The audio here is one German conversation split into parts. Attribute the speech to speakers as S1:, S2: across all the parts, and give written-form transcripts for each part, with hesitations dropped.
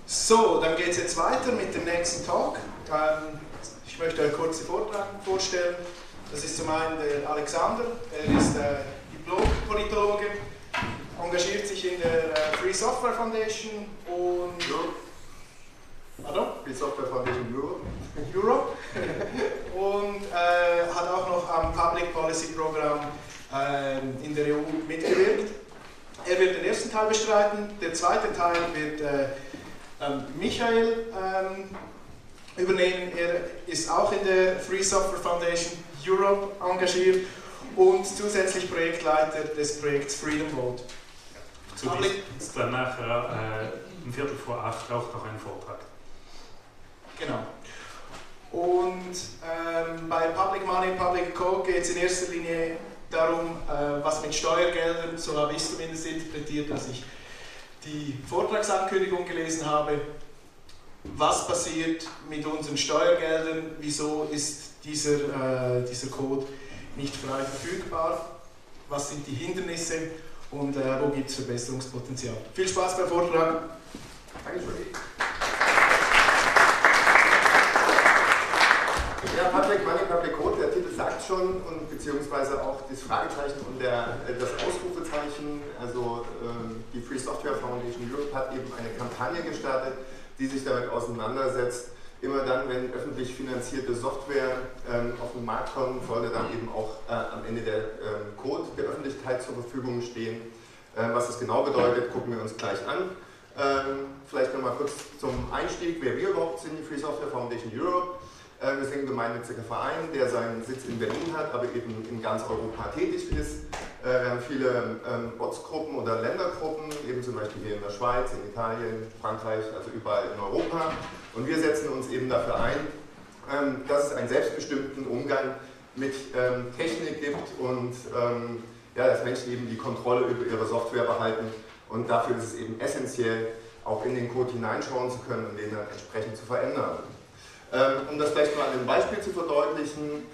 S1: So, dann geht es jetzt weiter mit dem nächsten Talk. Ich möchte euch kurz den Vortrag vorstellen. Das ist zum einen der Alexander, er ist Diplom-Politologe, engagiert sich in der Free Software Foundation und... Pardon?
S2: Free Software Foundation
S1: Europe. Und hat auch noch am Public Policy Programm in der EU mitgewirkt. Er wird den ersten Teil bestreiten, der zweite Teil wird Michael übernehmen. Er ist auch in der Free Software Foundation Europe engagiert und zusätzlich Projektleiter des Projekts Freedom Vote.
S3: Zu ist dann nachher um 7:45 auch noch ein Vortrag.
S1: Genau. Und bei Public Money, Public Code geht es in erster Linie darum, was mit Steuergeldern, so habe ich es zumindest interpretiert, dass ich die Vortragsankündigung gelesen habe. Was passiert mit unseren Steuergeldern? Wieso ist dieser Code nicht frei verfügbar? Was sind die Hindernisse und wo gibt es Verbesserungspotenzial? Viel Spaß beim Vortrag.
S2: Dankeschön. Ja, Public Money, Public Code, der Titel sagt schon, und beziehungsweise auch das Fragezeichen und das Ausrufezeichen. Also die Free Software Foundation Europe hat eben eine Kampagne gestartet, die sich damit auseinandersetzt. Immer dann, wenn öffentlich finanzierte Software auf den Markt kommt, sollte dann eben auch am Ende der Code der Öffentlichkeit zur Verfügung stehen. Was das genau bedeutet, gucken wir uns gleich an. Vielleicht nochmal kurz zum Einstieg, wer wir überhaupt sind, die Free Software Foundation Europe. Wir sind ein gemeinnütziger Verein, der seinen Sitz in Berlin hat, aber eben in ganz Europa tätig ist. Wir haben viele Ortsgruppen oder Ländergruppen, eben zum Beispiel hier in der Schweiz, in Italien, Frankreich, also überall in Europa. Und wir setzen uns eben dafür ein, dass es einen selbstbestimmten Umgang mit Technik gibt und ja, dass Menschen eben die Kontrolle über ihre Software behalten. Und dafür ist es eben essentiell, auch in den Code hineinschauen zu können und den dann entsprechend zu verändern. Um das vielleicht mal an einem Beispiel zu verdeutlichen,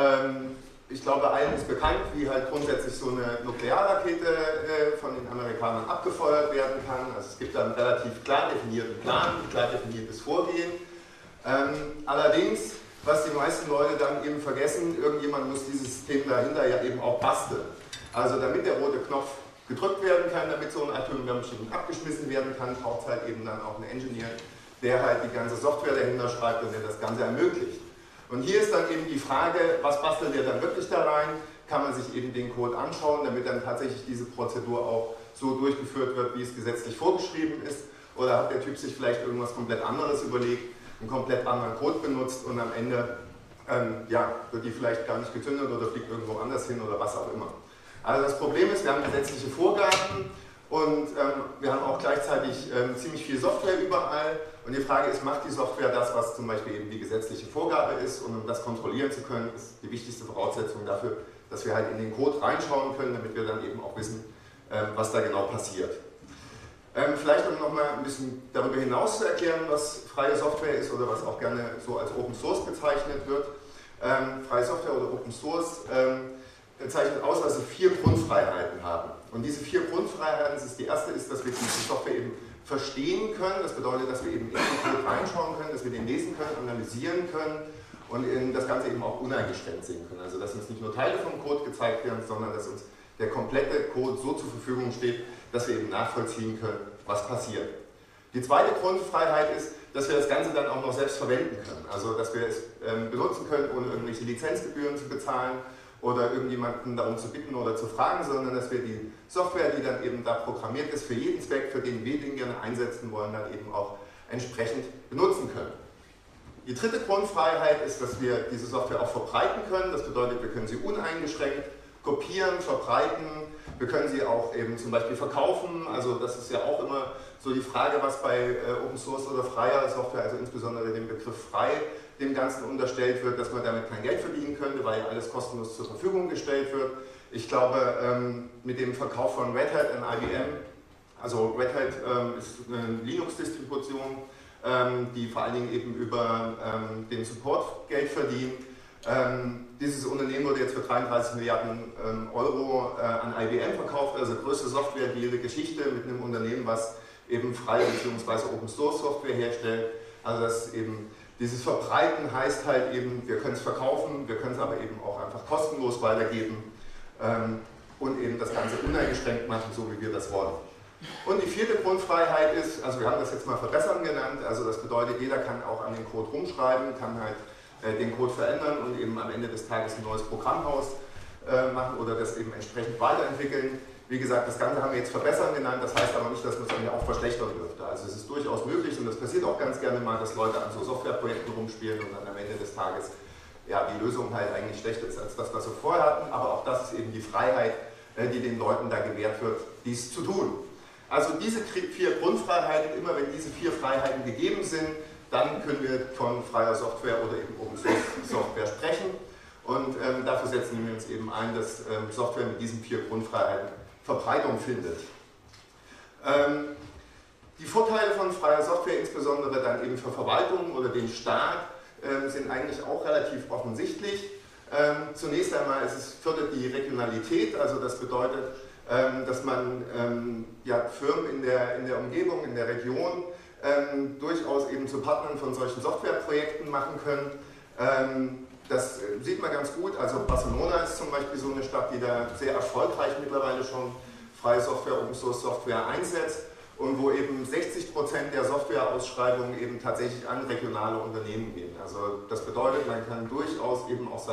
S2: ich glaube, allen ist bekannt, wie halt grundsätzlich so eine Nuklearrakete von den Amerikanern abgefeuert werden kann. Also es gibt da einen relativ klar definierten Plan, ein klar definiertes Vorgehen. Allerdings, was die meisten Leute dann eben vergessen, irgendjemand muss dieses System dahinter ja eben auch basteln. Also damit der rote Knopf gedrückt werden kann, damit so ein Atomwärmschiff abgeschmissen werden kann, braucht es halt eben dann auch einen Engineer, der halt die ganze Software dahinter schreibt und der das Ganze ermöglicht. Und hier ist dann eben die Frage, was bastelt der dann wirklich da rein? Kann man sich eben den Code anschauen, damit dann tatsächlich diese Prozedur auch so durchgeführt wird, wie es gesetzlich vorgeschrieben ist? Oder hat der Typ sich vielleicht irgendwas komplett anderes überlegt, einen komplett anderen Code benutzt und am Ende ja, wird die vielleicht gar nicht gezündet oder fliegt irgendwo anders hin oder was auch immer. Also das Problem ist, wir haben gesetzliche Vorgaben und wir haben auch gleichzeitig ziemlich viel Software überall. Und die Frage ist, macht die Software das, was zum Beispiel eben die gesetzliche Vorgabe ist? Und um das kontrollieren zu können, ist die wichtigste Voraussetzung dafür, dass wir halt in den Code reinschauen können, damit wir dann eben auch wissen, was da genau passiert. Vielleicht um nochmal ein bisschen darüber hinaus zu erklären, was freie Software ist oder was auch gerne so als Open Source bezeichnet wird. Freie Software oder Open Source zeichnet aus, dass sie 4 Grundfreiheiten haben. Und diese 4 Grundfreiheiten, die erste ist, dass wir diese Software eben verstehen können. Das bedeutet, dass wir eben in den Code reinschauen können, dass wir den lesen können, analysieren können und das Ganze eben auch uneingeschränkt sehen können. Also dass uns nicht nur Teile vom Code gezeigt werden, sondern dass uns der komplette Code so zur Verfügung steht, dass wir eben nachvollziehen können, was passiert. Die zweite Grundfreiheit ist, dass wir das Ganze dann auch noch selbst verwenden können. Also dass wir es benutzen können, ohne irgendwelche Lizenzgebühren zu bezahlen oder irgendjemanden darum zu bitten oder zu fragen, sondern dass wir die Software, die dann eben da programmiert ist, für jeden Zweck, für den wir den gerne einsetzen wollen, dann eben auch entsprechend benutzen können. Die dritte Grundfreiheit ist, dass wir diese Software auch verbreiten können. Das bedeutet, wir können sie uneingeschränkt kopieren, verbreiten. Wir können sie auch eben zum Beispiel verkaufen. Also das ist ja auch immer so die Frage, was bei Open Source oder freier Software, also insbesondere dem Begriff frei, dem Ganzen unterstellt wird, dass man damit kein Geld verdienen könnte, weil ja alles kostenlos zur Verfügung gestellt wird. Ich glaube, mit dem Verkauf von Red Hat an IBM, also Red Hat ist eine Linux-Distribution, die vor allen Dingen eben über den Support Geld verdient. Dieses Unternehmen wurde jetzt für 33 Milliarden Euro an IBM verkauft, also größte Software-Deal der Geschichte mit einem Unternehmen, was eben freie bzw. Open Source Software herstellt. Also das eben dieses Verbreiten heißt halt eben, wir können es verkaufen, wir können es aber eben auch einfach kostenlos weitergeben und eben das Ganze uneingeschränkt machen, so wie wir das wollen. Und die vierte Grundfreiheit ist, also wir haben das jetzt mal verbessern genannt, also das bedeutet, jeder kann auch an den Code rumschreiben, kann halt den Code verändern und eben am Ende des Tages ein neues Programmhaus machen oder das eben entsprechend weiterentwickeln. Wie gesagt, das Ganze haben wir jetzt verbessern genannt, das heißt aber nicht, dass man es dann auch verschlechtern dürfte. Also es ist durchaus möglich und das passiert auch ganz gerne mal, dass Leute an so Softwareprojekten rumspielen und dann am Ende des Tages ja, die Lösung halt eigentlich schlechter ist als das, was wir vorher hatten, aber auch das ist eben die Freiheit, die den Leuten da gewährt wird, dies zu tun. Also diese 4 Grundfreiheiten, immer wenn diese 4 Freiheiten gegeben sind, dann können wir von freier Software oder eben Open Source Software sprechen und dafür setzen wir uns eben ein, dass Software mit diesen 4 Grundfreiheiten Verbreitung findet. Die Vorteile von freier Software, insbesondere dann eben für Verwaltungen oder den Staat, sind eigentlich auch relativ offensichtlich. Zunächst einmal fördert die Regionalität, also das bedeutet, dass man ja, Firmen in der Umgebung, in der Region durchaus eben zu Partnern von solchen Softwareprojekten machen können. Das sieht man ganz gut, also Barcelona ist zum Beispiel so eine Stadt, die da sehr erfolgreich mittlerweile schon freie Software, Open Source Software einsetzt und wo eben 60% der Softwareausschreibungen eben tatsächlich an regionale Unternehmen gehen. Also das bedeutet, man kann durchaus eben auch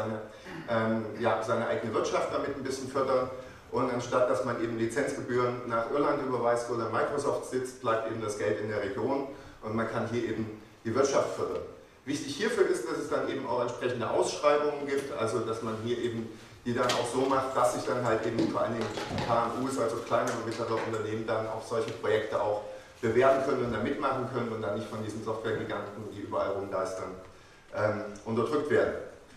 S2: seine eigene Wirtschaft damit ein bisschen fördern und anstatt dass man eben Lizenzgebühren nach Irland überweist, wo dann Microsoft sitzt, bleibt eben das Geld in der Region und man kann hier eben die Wirtschaft fördern. Wichtig hierfür ist, dass es dann eben auch entsprechende Ausschreibungen gibt, also dass man hier eben die dann auch so macht, dass sich dann halt eben vor allen Dingen KMUs, also kleinere und mittlere Unternehmen, dann auf solche Projekte auch bewerben können und da mitmachen können und dann nicht von diesen Softwaregiganten, die überall rumgeistern, unterdrückt werden.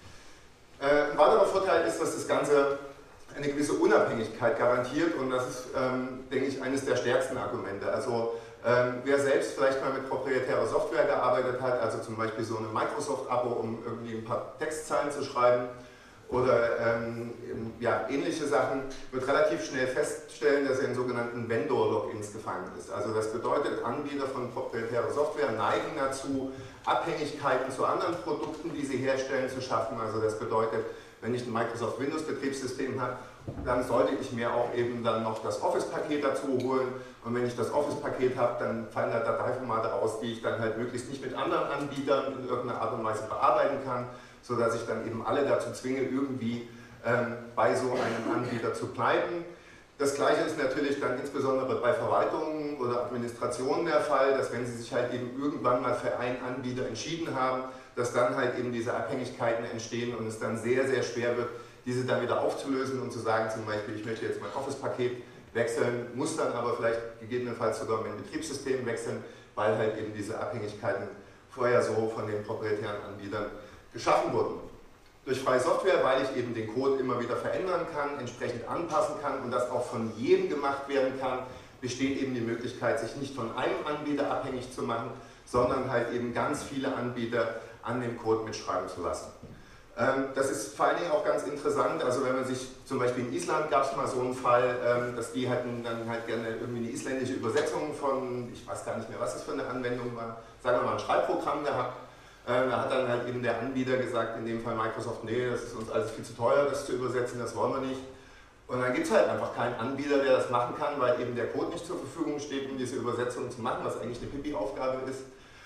S2: Ein weiterer Vorteil ist, dass das Ganze eine gewisse Unabhängigkeit garantiert und das ist, denke ich, eines der stärksten Argumente. Also wer selbst vielleicht mal mit proprietärer Software gearbeitet hat, also zum Beispiel so eine Microsoft-Abo, um irgendwie ein paar Textzeilen zu schreiben oder ja, ähnliche Sachen, wird relativ schnell feststellen, dass er in sogenannten Vendor-Logins gefangen ist. Also das bedeutet, Anbieter von proprietärer Software neigen dazu, Abhängigkeiten zu anderen Produkten, die sie herstellen, zu schaffen. Also das bedeutet, wenn ich ein Microsoft Windows Betriebssystem habe, dann sollte ich mir auch eben dann noch das Office-Paket dazu holen und wenn ich das Office-Paket habe, dann fallen da Dateiformate raus, die ich dann halt möglichst nicht mit anderen Anbietern in irgendeiner Art und Weise bearbeiten kann, sodass ich dann eben alle dazu zwinge, irgendwie bei so einem Anbieter zu bleiben. Das Gleiche ist natürlich dann insbesondere bei Verwaltungen oder Administrationen der Fall, dass wenn sie sich halt eben irgendwann mal für einen Anbieter entschieden haben, dass dann halt eben diese Abhängigkeiten entstehen und es dann sehr, sehr schwer wird, diese dann wieder aufzulösen und zu sagen, zum Beispiel, ich möchte jetzt mein Office-Paket wechseln, muss dann aber vielleicht gegebenenfalls sogar mein Betriebssystem wechseln, weil halt eben diese Abhängigkeiten vorher so von den proprietären Anbietern geschaffen wurden. Durch freie Software, weil ich eben den Code immer wieder verändern kann, entsprechend anpassen kann und das auch von jedem gemacht werden kann, besteht eben die Möglichkeit, sich nicht von einem Anbieter abhängig zu machen, sondern halt eben ganz viele Anbieter an dem Code mitschreiben zu lassen. Das ist vor allen Dingen auch ganz interessant, also wenn man sich, zum Beispiel in Island gab es mal so einen Fall, dass die hatten dann halt gerne irgendwie eine isländische Übersetzung von, ich weiß gar nicht mehr, was das für eine Anwendung war, sagen wir mal ein Schreibprogramm gehabt. Da hat dann halt eben der Anbieter gesagt, in dem Fall Microsoft, nee, das ist uns alles viel zu teuer, das zu übersetzen, das wollen wir nicht. Und dann gibt es halt einfach keinen Anbieter, der das machen kann, weil eben der Code nicht zur Verfügung steht, um diese Übersetzung zu machen, was eigentlich eine Pipi-Aufgabe ist.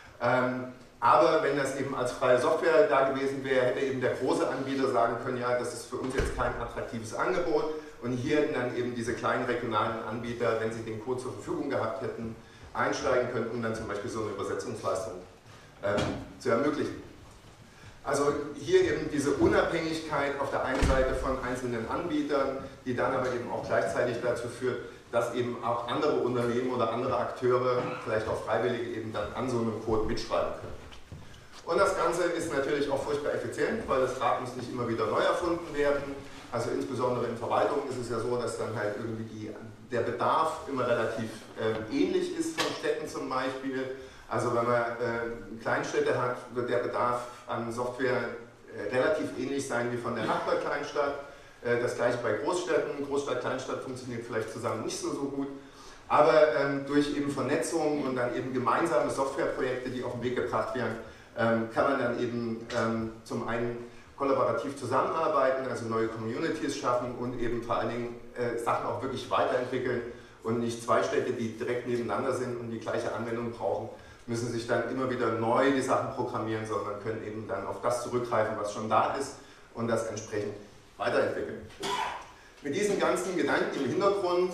S2: Aber wenn das eben als freie Software da gewesen wäre, hätte eben der große Anbieter sagen können, ja, das ist für uns jetzt kein attraktives Angebot. Und hier hätten dann eben diese kleinen regionalen Anbieter, wenn sie den Code zur Verfügung gehabt hätten, einsteigen können, um dann zum Beispiel so eine Übersetzungsleistung zu ermöglichen. Also hier eben diese Unabhängigkeit auf der einen Seite von einzelnen Anbietern, die dann aber eben auch gleichzeitig dazu führt, dass eben auch andere Unternehmen oder andere Akteure, vielleicht auch Freiwillige, eben dann an so einem Code mitschreiben können. Und das Ganze ist natürlich auch furchtbar effizient, weil das Rad muss nicht immer wieder neu erfunden werden. Also insbesondere in Verwaltungen ist es ja so, dass dann halt irgendwie der Bedarf immer relativ ähnlich ist von Städten zum Beispiel. Also wenn man Kleinstädte hat, wird der Bedarf an Software relativ ähnlich sein wie von der Nachbarkleinstadt. Das gleiche bei Großstädten. Großstadt, Kleinstadt funktioniert vielleicht zusammen nicht so gut. Aber durch eben Vernetzung und dann eben gemeinsame Softwareprojekte, die auf den Weg gebracht werden, kann man dann eben zum einen kollaborativ zusammenarbeiten, also neue Communities schaffen und eben vor allen Dingen Sachen auch wirklich weiterentwickeln und nicht zwei Städte, die direkt nebeneinander sind und die gleiche Anwendung brauchen, müssen sich dann immer wieder neu die Sachen programmieren, sondern können eben dann auf das zurückgreifen, was schon da ist und das entsprechend weiterentwickeln. Mit diesen ganzen Gedanken im Hintergrund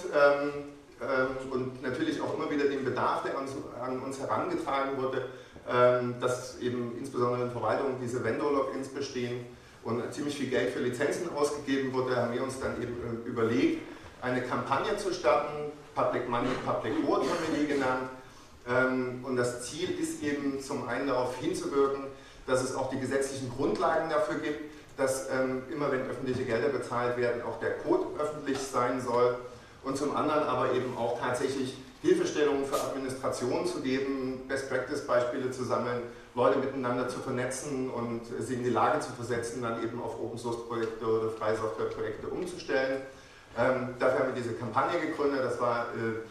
S2: und natürlich auch immer wieder den Bedarf, der an uns herangetragen wurde, dass eben insbesondere in Verwaltung diese Vendor-Logins bestehen und ziemlich viel Geld für Lizenzen ausgegeben wurde, haben wir uns dann eben überlegt, eine Kampagne zu starten, Public Money, Public Code haben wir die genannt. Und das Ziel ist eben zum einen darauf hinzuwirken, dass es auch die gesetzlichen Grundlagen dafür gibt, dass immer wenn öffentliche Gelder bezahlt werden, auch der Code öffentlich sein soll und zum anderen aber eben auch tatsächlich Hilfestellungen für Administration zu geben, Best-Practice-Beispiele zu sammeln, Leute miteinander zu vernetzen und sie in die Lage zu versetzen, dann eben auf Open-Source-Projekte oder freie Software-Projekte umzustellen. Dafür haben wir diese Kampagne gegründet, das war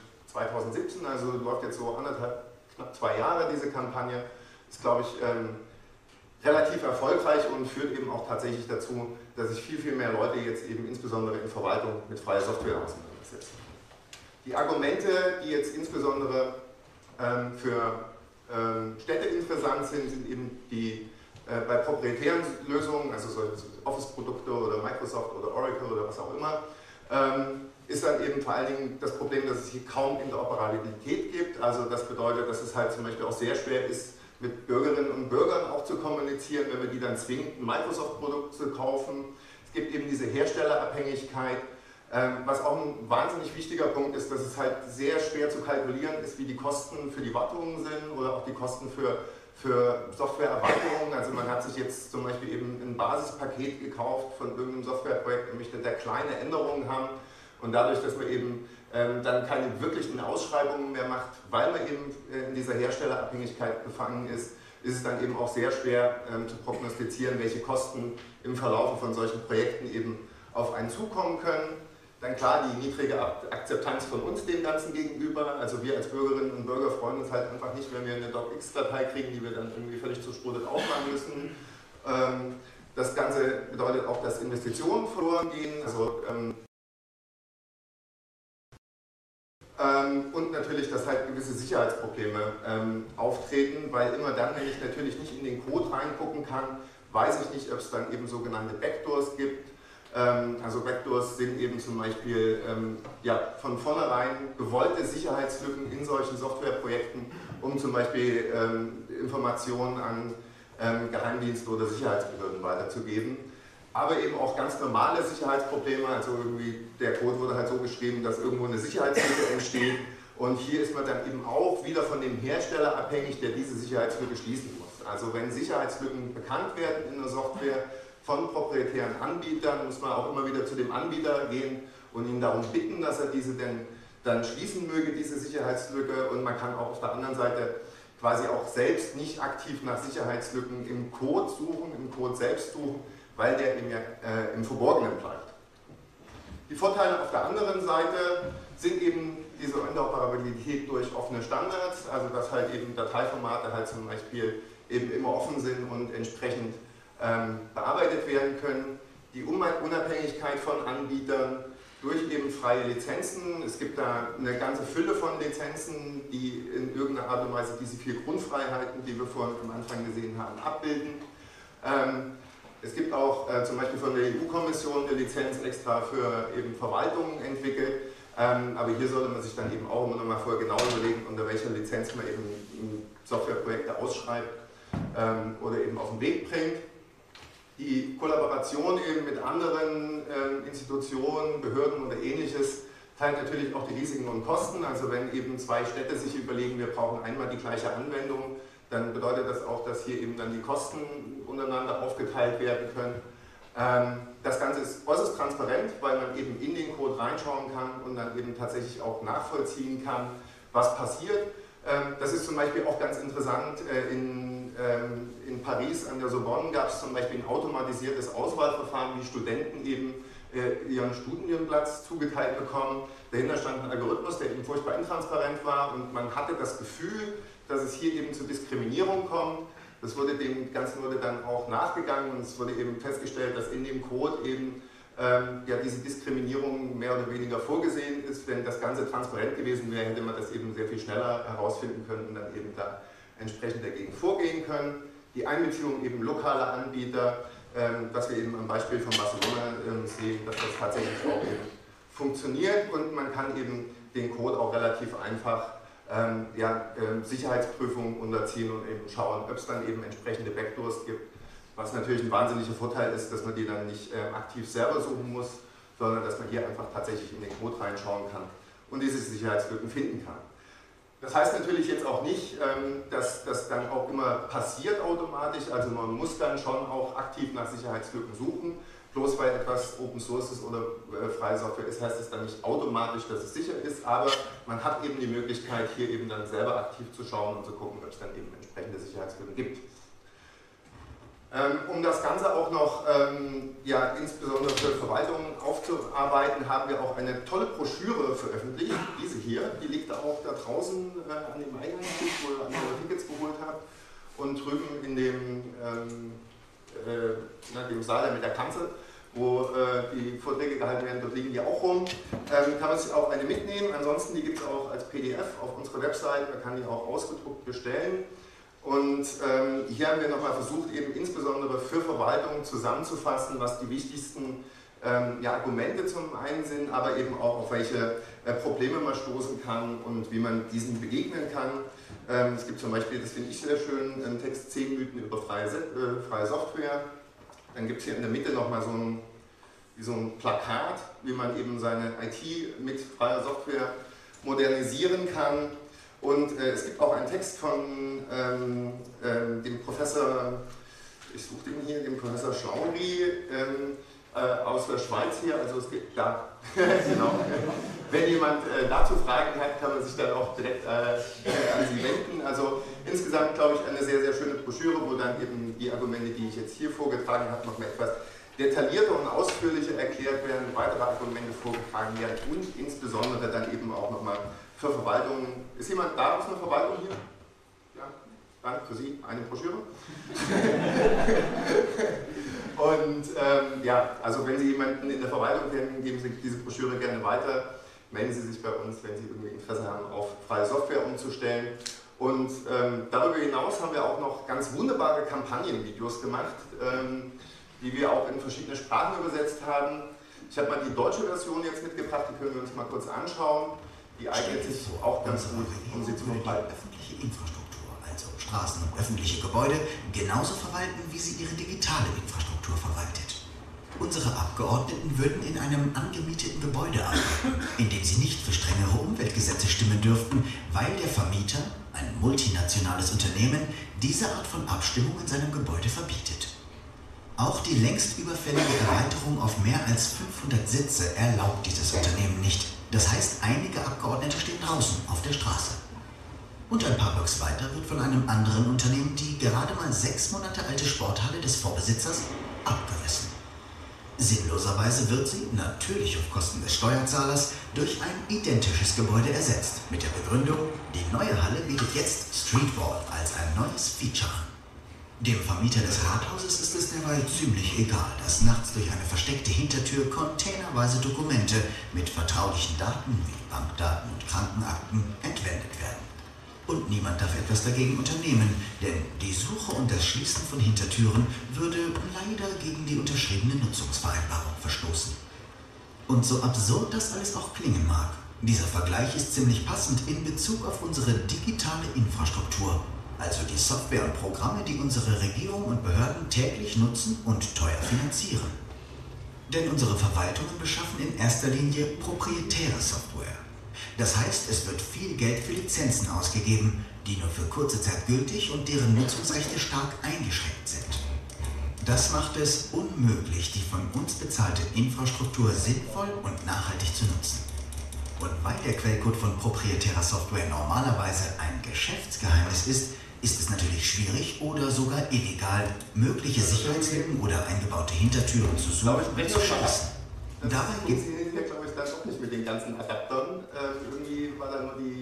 S2: 2017, also läuft jetzt so knapp 2 Jahre diese Kampagne. Ist, glaube ich, relativ erfolgreich und führt eben auch tatsächlich dazu, dass sich viel, viel mehr Leute jetzt eben insbesondere in Verwaltung mit freier Software auseinandersetzen. Die Argumente, die jetzt insbesondere für Städte interessant sind, sind eben die bei proprietären Lösungen, also solche Office-Produkte oder Microsoft oder Oracle oder was auch immer, ist dann eben vor allen Dingen das Problem, dass es hier kaum Interoperabilität gibt. Also das bedeutet, dass es halt zum Beispiel auch sehr schwer ist, mit Bürgerinnen und Bürgern auch zu kommunizieren, wenn wir die dann zwingen, ein Microsoft-Produkt zu kaufen. Es gibt eben diese Herstellerabhängigkeit. Was auch ein wahnsinnig wichtiger Punkt ist, dass es halt sehr schwer zu kalkulieren ist, wie die Kosten für die Wartungen sind oder auch die Kosten für Softwareerweiterungen. Also man hat sich jetzt zum Beispiel eben ein Basispaket gekauft von irgendeinem Softwareprojekt und möchte da kleine Änderungen haben. Und dadurch, dass man eben dann keine wirklichen Ausschreibungen mehr macht, weil man eben in dieser Herstellerabhängigkeit befangen ist, ist es dann eben auch sehr schwer zu prognostizieren, welche Kosten im Verlauf von solchen Projekten eben auf einen zukommen können. Dann klar die niedrige Akzeptanz von uns dem Ganzen gegenüber. Also wir als Bürgerinnen und Bürger freuen uns halt einfach nicht, wenn wir eine DocX-Datei kriegen, die wir dann irgendwie völlig zerstreut aufmachen müssen. Das Ganze bedeutet auch, dass Investitionen verloren gehen. Also, und natürlich, dass halt gewisse Sicherheitsprobleme auftreten, weil immer dann, wenn ich natürlich nicht in den Code reingucken kann, weiß ich nicht, ob es dann eben sogenannte Backdoors gibt. Also Backdoors sind eben zum Beispiel ja, von vornherein gewollte Sicherheitslücken in solchen Softwareprojekten, um zum Beispiel Informationen an Geheimdienste oder Sicherheitsbehörden weiterzugeben. Aber eben auch ganz normale Sicherheitsprobleme, also irgendwie der Code wurde halt so geschrieben, dass irgendwo eine Sicherheitslücke entsteht und hier ist man dann eben auch wieder von dem Hersteller abhängig, der diese Sicherheitslücke schließen muss. Also wenn Sicherheitslücken bekannt werden in der Software von proprietären Anbietern, muss man auch immer wieder zu dem Anbieter gehen und ihn darum bitten, dass er diese denn dann schließen möge, diese Sicherheitslücke, und man kann auch auf der anderen Seite quasi auch selbst nicht aktiv nach Sicherheitslücken im Code suchen, im Code selbst suchen, weil der eben ja im Verborgenen bleibt. Die Vorteile auf der anderen Seite sind eben diese Interoperabilität durch offene Standards, also dass halt eben Dateiformate halt zum Beispiel eben immer offen sind und entsprechend bearbeitet werden können. Die Unabhängigkeit von Anbietern durch eben freie Lizenzen. Es gibt da eine ganze Fülle von Lizenzen, die in irgendeiner Art und Weise diese 4 Grundfreiheiten, die wir vorhin am Anfang gesehen haben, abbilden. Es gibt auch zum Beispiel von der EU-Kommission eine Lizenz extra für eben Verwaltungen entwickelt, aber hier sollte man sich dann eben auch immer noch mal vorher genau überlegen, unter welcher Lizenz man eben Softwareprojekte ausschreibt oder eben auf den Weg bringt. Die Kollaboration eben mit anderen Institutionen, Behörden oder ähnliches teilt natürlich auch die Risiken und Kosten. Also wenn eben 2 Städte sich überlegen, wir brauchen einmal die gleiche Anwendung, dann bedeutet das auch, dass hier eben dann die Kosten untereinander aufgeteilt werden können. Das Ganze ist äußerst transparent, weil man eben in den Code reinschauen kann und dann eben tatsächlich auch nachvollziehen kann, was passiert. Das ist zum Beispiel auch ganz interessant. In Paris an der Sorbonne gab es zum Beispiel ein automatisiertes Auswahlverfahren, wie Studenten eben ihren Studienplatz zugeteilt bekommen. Dahinter stand ein Algorithmus, der eben furchtbar intransparent war und man hatte das Gefühl, dass es hier eben zu Diskriminierung kommt. Dem Ganzen wurde dann auch nachgegangen und es wurde eben festgestellt, dass in dem Code eben ja, diese Diskriminierung mehr oder weniger vorgesehen ist. Wenn das Ganze transparent gewesen wäre, hätte man das eben sehr viel schneller herausfinden können und dann eben da entsprechend dagegen vorgehen können. Die Einbeziehung eben lokaler Anbieter, was wir eben am Beispiel von Barcelona sehen, dass das tatsächlich auch eben funktioniert und man kann eben den Code auch relativ einfach Sicherheitsprüfungen unterziehen und eben schauen, ob es dann eben entsprechende Backdoors gibt, was natürlich ein wahnsinniger Vorteil ist, dass man die dann nicht aktiv selber suchen muss, sondern dass man hier einfach tatsächlich in den Code reinschauen kann und diese Sicherheitslücken finden kann. Das heißt natürlich jetzt auch nicht, dass das dann auch immer passiert automatisch, also man muss dann schon auch aktiv nach Sicherheitslücken suchen. Bloß weil etwas Open Source ist oder freie Software ist, heißt es dann nicht automatisch, dass es sicher ist, aber man hat eben die Möglichkeit, hier eben dann selber aktiv zu schauen und zu gucken, ob es dann eben entsprechende Sicherheitslücken gibt. Um das Ganze auch noch insbesondere für Verwaltungen aufzuarbeiten, haben wir auch eine tolle Broschüre veröffentlicht, diese hier, die liegt auch da draußen an dem Eingangstisch, wo ihr andere Tickets geholt habt und drüben in dem Saal mit der Kanzel, wo die Vorträge gehalten werden, dort liegen die auch rum. Kann man sich auch eine mitnehmen, ansonsten die gibt es auch als PDF auf unserer Website, man kann die auch ausgedruckt bestellen. Und hier haben wir nochmal versucht, eben insbesondere für Verwaltungen zusammenzufassen, was die wichtigsten Argumente zum einen sind, aber eben auch auf welche Probleme man stoßen kann und wie man diesen begegnen kann. Es gibt zum Beispiel, das finde ich sehr schön, einen Text 10 Mythen über freie Software. Dann gibt es hier in der Mitte nochmal so ein Plakat, wie man eben seine IT mit freier Software modernisieren kann. Und es gibt auch einen Text von dem Professor, ich suche den hier, dem Professor Schlauri aus der Schweiz hier, also es gibt da, genau. Wenn jemand dazu Fragen hat, kann man sich dann auch direkt an Sie wenden. Also insgesamt glaube ich eine sehr, sehr schöne Broschüre, wo dann eben die Argumente, die ich jetzt hier vorgetragen habe, noch mal etwas detaillierter und ausführlicher erklärt werden, weitere Argumente vorgetragen werden und insbesondere dann eben auch nochmal für Verwaltungen. Ist jemand da aus einer Verwaltung hier? Ja, dann für Sie eine Broschüre. Und also wenn Sie jemanden in der Verwaltung kennen, geben Sie diese Broschüre gerne weiter. Melden Sie sich bei uns, wenn Sie irgendwie Interesse haben, auf freie Software umzustellen. Und darüber hinaus haben wir auch noch ganz wunderbare Kampagnenvideos gemacht, die wir auch in verschiedene Sprachen übersetzt haben. Ich habe mal die deutsche Version jetzt mitgebracht, die können wir uns mal kurz anschauen. Die eignet sich auch ganz gut, um sie zu verbreiten.
S4: Öffentliche Infrastruktur, also Straßen und öffentliche Gebäude, genauso verwalten, wie sie ihre digitale Infrastruktur verwaltet. Unsere Abgeordneten würden in einem angemieteten Gebäude arbeiten, in dem sie nicht für strengere Umweltgesetze stimmen dürften, weil der Vermieter, ein multinationales Unternehmen, diese Art von Abstimmung in seinem Gebäude verbietet. Auch die längst überfällige Erweiterung auf mehr als 500 Sitze erlaubt dieses Unternehmen nicht. Das heißt, einige Abgeordnete stehen draußen auf der Straße. Und ein paar Blocks weiter wird von einem anderen Unternehmen die gerade mal 6 Monate alte Sporthalle des Vorbesitzers abgerissen. Sinnloserweise wird sie, natürlich auf Kosten des Steuerzahlers, durch ein identisches Gebäude ersetzt, mit der Begründung, die neue Halle bietet jetzt Streetball als ein neues Feature an. Dem Vermieter des Rathauses ist es derweil ziemlich egal, dass nachts durch eine versteckte Hintertür containerweise Dokumente mit vertraulichen Daten wie Bankdaten und Krankenakten entwendet werden. Und niemand darf etwas dagegen unternehmen, denn die Suche und das Schließen von Hintertüren würde leider gegen die unterschriebene Nutzungsvereinbarung verstoßen. Und so absurd das alles auch klingen mag, dieser Vergleich ist ziemlich passend in Bezug auf unsere digitale Infrastruktur, also die Software und Programme, die unsere Regierung und Behörden täglich nutzen und teuer finanzieren. Denn unsere Verwaltungen beschaffen in erster Linie proprietäre Software. Das heißt, es wird viel Geld für Lizenzen ausgegeben, die nur für kurze Zeit gültig und deren Nutzungsrechte stark eingeschränkt sind. Das macht es unmöglich, die von uns bezahlte Infrastruktur sinnvoll und nachhaltig zu nutzen. Und weil der Quellcode von proprietärer Software normalerweise ein Geschäftsgeheimnis ist es natürlich schwierig oder sogar illegal, mögliche Sicherheitslücken oder eingebaute Hintertüren zu suchen und zu schließen.
S2: Dabei funktioniert ja, glaube ich, dann doch nicht mit den ganzen Adaptern. Irgendwie war da nur die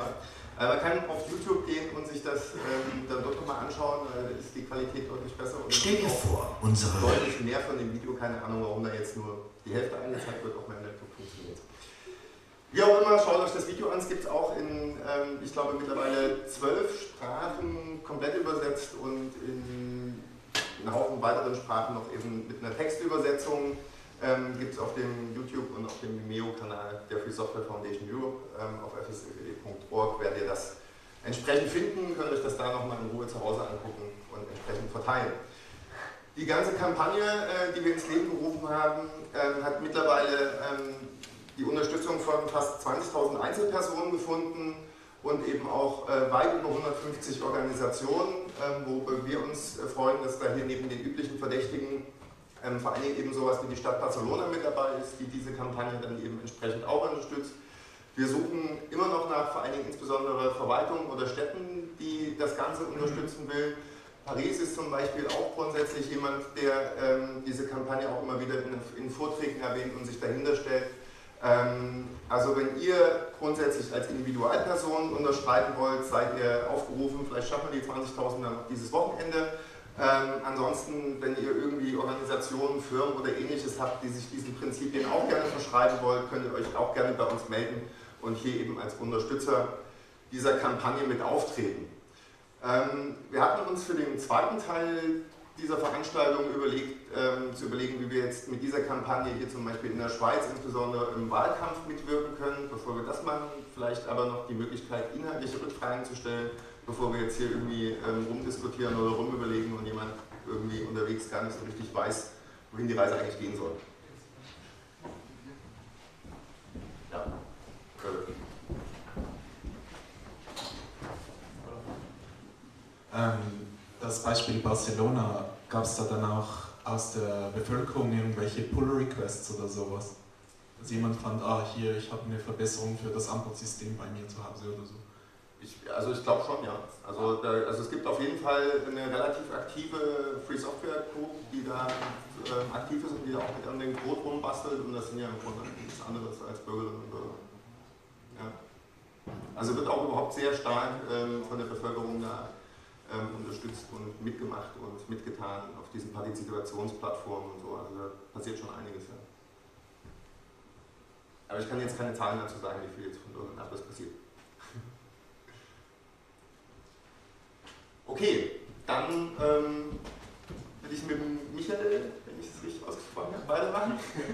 S2: Man kann auf YouTube gehen und sich das dann dort nochmal anschauen, da ist die Qualität deutlich besser. Und
S4: Stell dir vor, unsere...
S2: Deutlich mehr von dem Video, keine Ahnung, warum da jetzt nur die Hälfte angezeigt wird, auf meinem Laptop funktioniert. Wie auch immer, schaut euch das Video an, es gibt es auch in, ich glaube, mittlerweile 12 Sprachen komplett übersetzt und in einen Haufen weiteren Sprachen noch eben mit einer Textübersetzung. Gibt es auf dem YouTube und auf dem Vimeo-Kanal der Free Software Foundation Europe auf fsfd.org werdet ihr das entsprechend finden, könnt euch das da nochmal in Ruhe zu Hause angucken und entsprechend verteilen. Die ganze Kampagne, die wir ins Leben gerufen haben, hat mittlerweile die Unterstützung von fast 20.000 Einzelpersonen gefunden und eben auch weit über 150 Organisationen, wo wir uns freuen, dass da hier neben den üblichen Verdächtigen vor allen Dingen eben sowas wie die Stadt Barcelona mit dabei ist, die diese Kampagne dann eben entsprechend auch unterstützt. Wir suchen immer noch nach vor allen Dingen insbesondere Verwaltungen oder Städten, die das Ganze unterstützen will. Paris ist zum Beispiel auch grundsätzlich jemand, der diese Kampagne auch immer wieder in Vorträgen erwähnt und sich dahinter stellt. Also wenn ihr grundsätzlich als Individualperson unterschreiten wollt, seid ihr aufgerufen, vielleicht schaffen wir die 20.000 dann noch dieses Wochenende. Ansonsten, wenn ihr irgendwie Organisationen, Firmen oder ähnliches habt, die sich diesen Prinzipien auch gerne verschreiben wollt, könnt ihr euch auch gerne bei uns melden und hier eben als Unterstützer dieser Kampagne mit auftreten. Wir hatten uns für den zweiten Teil dieser Veranstaltung zu überlegen, wie wir jetzt mit dieser Kampagne hier zum Beispiel in der Schweiz insbesondere im Wahlkampf mitwirken können. Bevor wir das machen, vielleicht aber noch die Möglichkeit, inhaltliche Rückfragen zu stellen, bevor wir jetzt hier irgendwie rumdiskutieren oder rumüberlegen und jemand irgendwie unterwegs gar nicht so richtig weiß, wohin die Reise eigentlich gehen soll. Ja.
S5: Das Beispiel Barcelona, gab es da dann auch aus der Bevölkerung irgendwelche Pull-Requests oder sowas? Dass jemand fand, hier, ich habe eine Verbesserung für das Ampelsystem bei mir zu Hause oder so?
S2: Also ich glaube schon, ja. Also es gibt auf jeden Fall eine relativ aktive Free Software Group, die da aktiv ist und die da auch mit an dem Code rumbastelt, und das sind ja im Grunde nichts anderes als Bürgerinnen und Bürger. Ja. Also wird auch überhaupt sehr stark von der Bevölkerung da unterstützt und mitgemacht und mitgetan auf diesen Partizipationsplattformen und so. Also da passiert schon einiges. Ja. Aber ich kann jetzt keine Zahlen dazu sagen, wie viel jetzt von dort nach das passiert. Okay, dann will ich mit Michael, wenn ich es richtig ausgesprochen habe, weitermachen.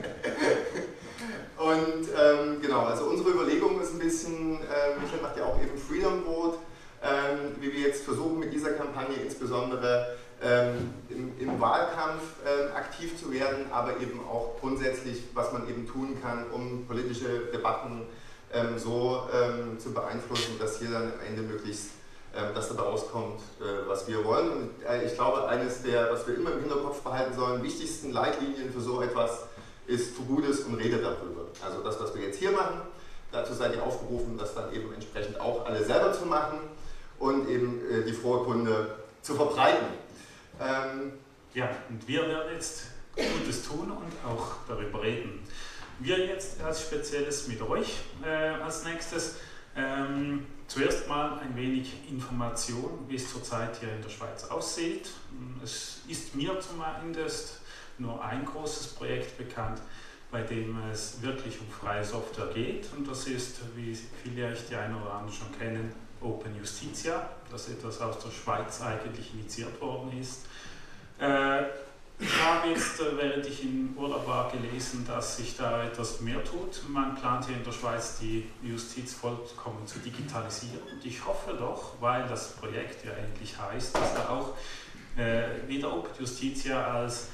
S2: Und genau, also unsere Überlegung ist ein bisschen, Michael macht ja auch eben Freedom Vote, wie wir jetzt versuchen mit dieser Kampagne insbesondere im Wahlkampf aktiv zu werden, aber eben auch grundsätzlich, was man eben tun kann, um politische Debatten so zu beeinflussen, dass hier dann am Ende möglichst dass dabei rauskommt, was wir wollen. Und ich glaube, eines der, was wir immer im Hinterkopf behalten sollen, wichtigsten Leitlinien für so etwas ist: tu Gutes und rede darüber. Also das, was wir jetzt hier machen, dazu seid ihr aufgerufen, das dann eben entsprechend auch alle selber zu machen und eben die frohe Kunde zu verbreiten.
S3: Ja, und wir werden jetzt Gutes tun und auch darüber reden. Wir jetzt als Spezielles mit euch als nächstes. Zuerst mal ein wenig Information, wie es zurzeit hier in der Schweiz aussieht. Es ist mir zumindest nur ein großes Projekt bekannt, bei dem es wirklich um freie Software geht. Und das ist, wie vielleicht die einen oder anderen schon kennen, Open Justitia, das etwas aus der Schweiz eigentlich initiiert worden ist. Ich habe jetzt, während ich in Urlaub war, gelesen, dass sich da etwas mehr tut. Man plant hier in der Schweiz die Justiz vollkommen zu digitalisieren. Und ich hoffe doch, weil das Projekt ja endlich heißt, dass da auch wieder Open Justitia als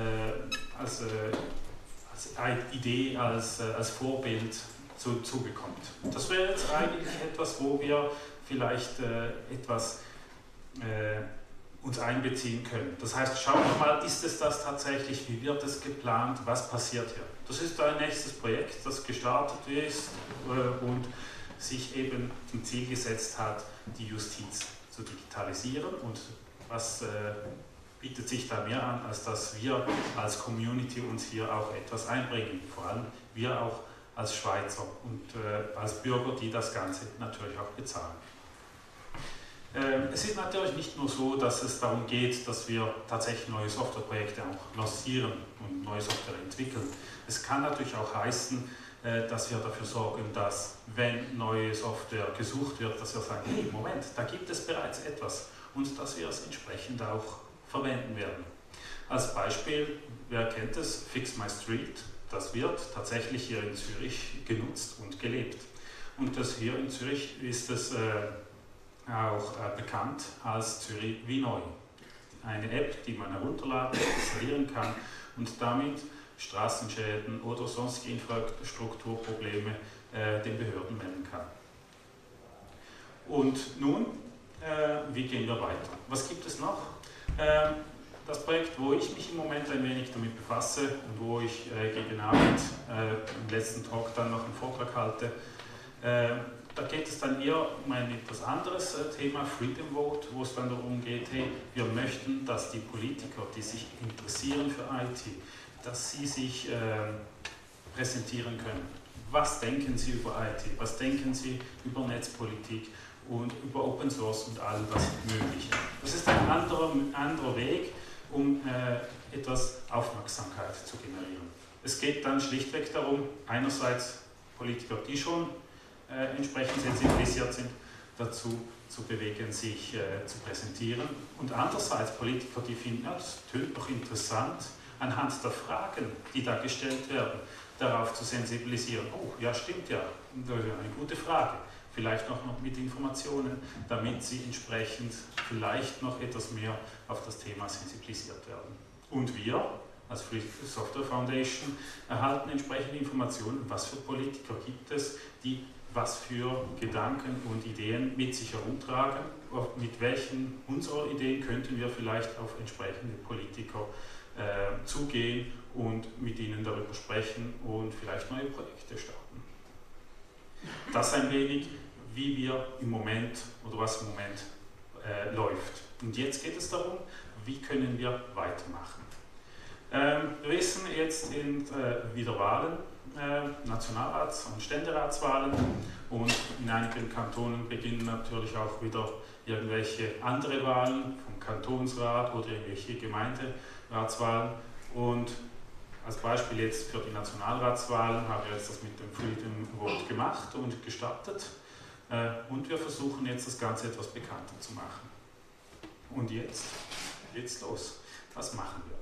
S3: Idee, als Vorbild zubekommt. Das wäre jetzt eigentlich etwas, wo wir vielleicht etwas uns einbeziehen können. Das heißt, schauen wir mal, ist es das tatsächlich, wie wird es geplant, was passiert hier? Das ist ein nächstes Projekt, das gestartet ist und sich eben zum Ziel gesetzt hat, die Justiz zu digitalisieren. Und was bietet sich da mehr an, als dass wir als Community uns hier auch etwas einbringen, vor allem wir auch als Schweizer und als Bürger, die das Ganze natürlich auch bezahlen. Es ist natürlich nicht nur so, dass es darum geht, dass wir tatsächlich neue Softwareprojekte auch lancieren und neue Software entwickeln. Es kann natürlich auch heißen, dass wir dafür sorgen, dass, wenn neue Software gesucht wird, dass wir sagen, hey, Moment, da gibt es bereits etwas und dass wir es entsprechend auch verwenden werden. Als Beispiel, wer kennt es, Fix My Street, das wird tatsächlich hier in Zürich genutzt und gelebt. Und das hier in Zürich ist es auch bekannt als Zürich wie neu. Eine App, die man herunterladen, installieren kann und damit Straßenschäden oder sonstige Infrastrukturprobleme den Behörden melden kann. Und nun, wie gehen wir weiter? Was gibt es noch? Das Projekt, wo ich mich im Moment ein wenig damit befasse und wo ich gegen Abend im letzten Talk dann noch einen Vortrag halte, da geht es dann eher um ein etwas anderes Thema, Freedom Vote, wo es dann darum geht, hey, wir möchten, dass die Politiker, die sich interessieren für IT, dass sie sich präsentieren können. Was denken sie über IT? Was denken sie über Netzpolitik und über Open Source und all das Mögliche? Das ist ein anderer Weg, um etwas Aufmerksamkeit zu generieren. Es geht dann schlichtweg darum, einerseits Politiker, die schon entsprechend sensibilisiert sind, dazu zu bewegen, sich zu präsentieren, und andererseits Politiker, die finden, ja, das tönt doch interessant, anhand der Fragen, die da gestellt werden, darauf zu sensibilisieren. Oh, ja, stimmt ja, das ist eine gute Frage. Vielleicht noch mit Informationen, damit sie entsprechend vielleicht noch etwas mehr auf das Thema sensibilisiert werden. Und wir als Free Software Foundation erhalten entsprechende Informationen, was für Politiker gibt es, die was für Gedanken und Ideen mit sich herumtragen, mit welchen unserer Ideen könnten wir vielleicht auf entsprechende Politiker zugehen und mit ihnen darüber sprechen und vielleicht neue Projekte starten. Das ein wenig, wie wir im Moment oder was im Moment läuft. Und jetzt geht es darum, wie können wir weitermachen. Wir wissen, jetzt sind wieder Wahlen, Nationalrats- und Ständeratswahlen, und in einigen Kantonen beginnen natürlich auch wieder irgendwelche andere Wahlen vom Kantonsrat oder irgendwelche Gemeinderatswahlen. Und als Beispiel jetzt für die Nationalratswahlen haben wir jetzt das mit dem Freedom Vote gemacht und gestartet. Und wir versuchen jetzt das Ganze etwas bekannter zu machen. Und jetzt geht's los. Was machen wir?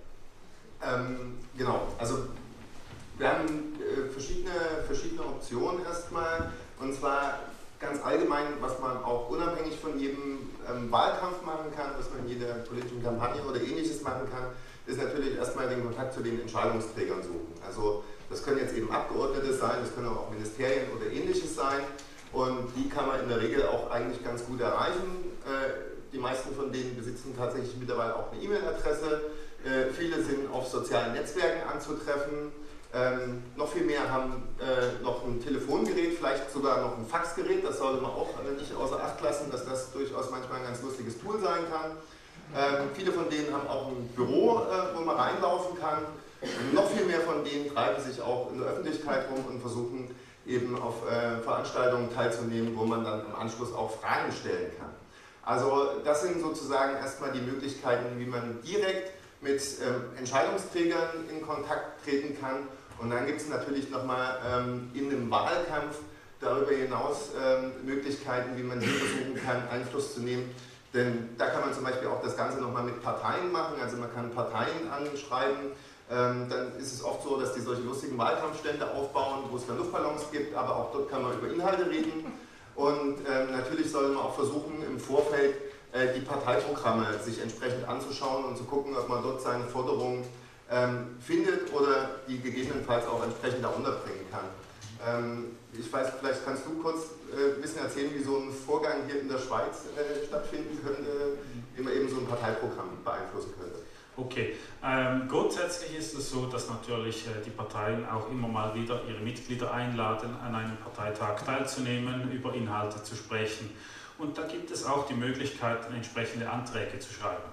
S2: Genau, also wir haben verschiedene Optionen erstmal, und zwar ganz allgemein, was man auch unabhängig von jedem Wahlkampf machen kann, was man in jeder politischen Kampagne oder ähnliches machen kann, ist natürlich erstmal den Kontakt zu den Entscheidungsträgern suchen. Also das können jetzt eben Abgeordnete sein, das können auch Ministerien oder ähnliches sein, und die kann man in der Regel auch eigentlich ganz gut erreichen. Die meisten von denen besitzen tatsächlich mittlerweile auch eine E-Mail-Adresse. Viele sind auf sozialen Netzwerken anzutreffen. Noch viel mehr haben noch ein Telefongerät, vielleicht sogar noch ein Faxgerät. Das sollte man auch nicht außer Acht lassen, dass das durchaus manchmal ein ganz lustiges Tool sein kann. Viele von denen haben auch ein Büro, wo man reinlaufen kann. Noch viel mehr von denen treiben sich auch in der Öffentlichkeit rum und versuchen eben auf Veranstaltungen teilzunehmen, wo man dann im Anschluss auch Fragen stellen kann. Also das sind sozusagen erstmal die Möglichkeiten, wie man direkt mit Entscheidungsträgern in Kontakt treten kann. Und dann gibt es natürlich nochmal in einem Wahlkampf darüber hinaus Möglichkeiten, wie man hier versuchen kann, Einfluss zu nehmen. Denn da kann man zum Beispiel auch das Ganze nochmal mit Parteien machen, also man kann Parteien anschreiben. Dann ist es oft so, dass die solche lustigen Wahlkampfstände aufbauen, wo es dann Luftballons gibt, aber auch dort kann man über Inhalte reden. Und natürlich sollte man auch versuchen, im Vorfeld die Parteiprogramme sich entsprechend anzuschauen und zu gucken, ob man dort seine Forderungen findet oder die gegebenenfalls auch entsprechend da unterbringen kann. Ich weiß, vielleicht kannst du kurz ein bisschen erzählen, wie so ein Vorgang hier in der Schweiz stattfinden könnte, wie man eben so ein Parteiprogramm beeinflussen könnte.
S3: Okay, grundsätzlich ist es so, dass natürlich die Parteien auch immer mal wieder ihre Mitglieder einladen, an einem Parteitag teilzunehmen, über Inhalte zu sprechen. Und da gibt es auch die Möglichkeit, entsprechende Anträge zu schreiben.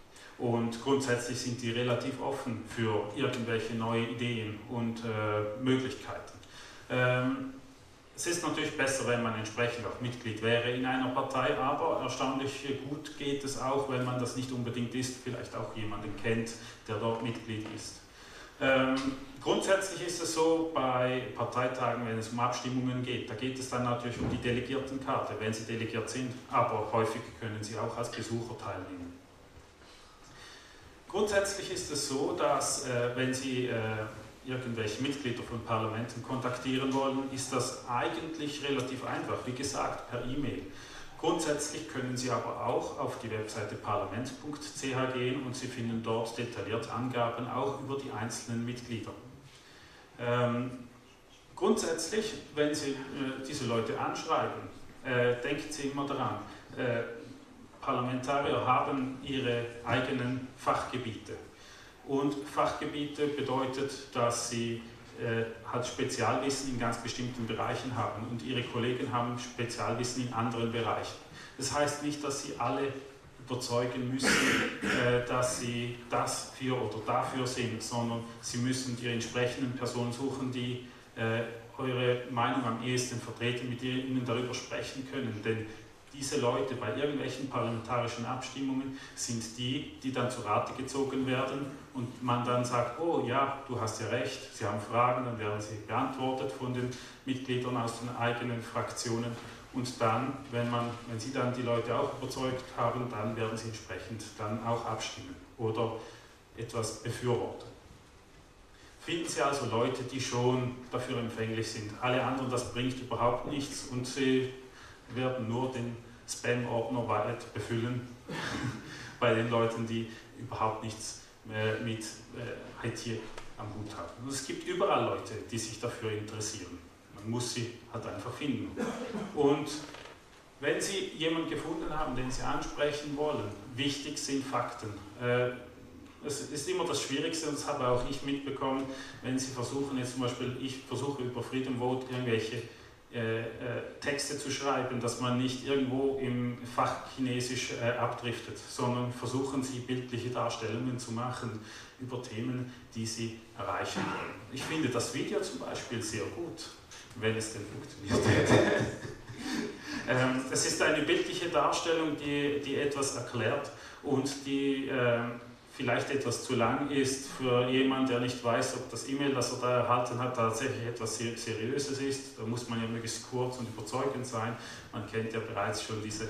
S3: Und grundsätzlich sind die relativ offen für irgendwelche neue Ideen und Möglichkeiten. Es ist natürlich besser, wenn man entsprechend auch Mitglied wäre in einer Partei, aber erstaunlich gut geht es auch, wenn man das nicht unbedingt ist, vielleicht auch jemanden kennt, der dort Mitglied ist. Grundsätzlich ist es so, bei Parteitagen, wenn es um Abstimmungen geht, da geht es dann natürlich um die Delegiertenkarte, wenn sie delegiert sind, aber häufig können sie auch als Besucher teilnehmen. Grundsätzlich ist es so, dass wenn Sie irgendwelche Mitglieder von Parlamenten kontaktieren wollen, ist das eigentlich relativ einfach, wie gesagt, per E-Mail. Grundsätzlich können Sie aber auch auf die Webseite parlament.ch gehen und Sie finden dort detaillierte Angaben auch über die einzelnen Mitglieder. Grundsätzlich, wenn Sie diese Leute anschreiben, denken Sie immer daran, Parlamentarier haben ihre eigenen Fachgebiete. Und Fachgebiete bedeutet, dass sie halt Spezialwissen in ganz bestimmten Bereichen haben und ihre Kollegen haben Spezialwissen in anderen Bereichen. Das heißt nicht, dass sie alle überzeugen müssen, dass sie dafür oder dafür sind, sondern sie müssen die entsprechenden Personen suchen, die eure Meinung am ehesten vertreten, mit denen ihnen darüber sprechen können. Denn diese Leute bei irgendwelchen parlamentarischen Abstimmungen sind die, die dann zu Rate gezogen werden und man dann sagt, oh ja, du hast ja recht, Sie haben Fragen, dann werden sie beantwortet von den Mitgliedern aus den eigenen Fraktionen und dann, wenn Sie dann die Leute auch überzeugt haben, dann werden sie entsprechend dann auch abstimmen oder etwas befürworten. Finden Sie also Leute, die schon dafür empfänglich sind. Alle anderen, das bringt überhaupt nichts und sie werden nur den Spam-Ordner weit befüllen bei den Leuten, die überhaupt nichts mit IT am Hut haben. Und es gibt überall Leute, die sich dafür interessieren. Man muss sie halt einfach finden. Und wenn Sie jemanden gefunden haben, den Sie ansprechen wollen, wichtig sind Fakten. Es ist immer das Schwierigste, und das habe auch ich mitbekommen, wenn Sie versuchen, jetzt zum Beispiel, ich versuche über Freedom Vote irgendwelche Texte zu schreiben, dass man nicht irgendwo im Fach Chinesisch abdriftet, sondern versuchen Sie bildliche Darstellungen zu machen über Themen, die Sie erreichen wollen. Ich finde das Video zum Beispiel sehr gut, wenn es denn funktioniert. Es ist eine bildliche Darstellung, die etwas erklärt und die vielleicht etwas zu lang ist für jemanden, der nicht weiß, ob das E-Mail, das er da erhalten hat, tatsächlich etwas Seriöses ist. Da muss man ja möglichst kurz und überzeugend sein. Man kennt ja bereits schon diese,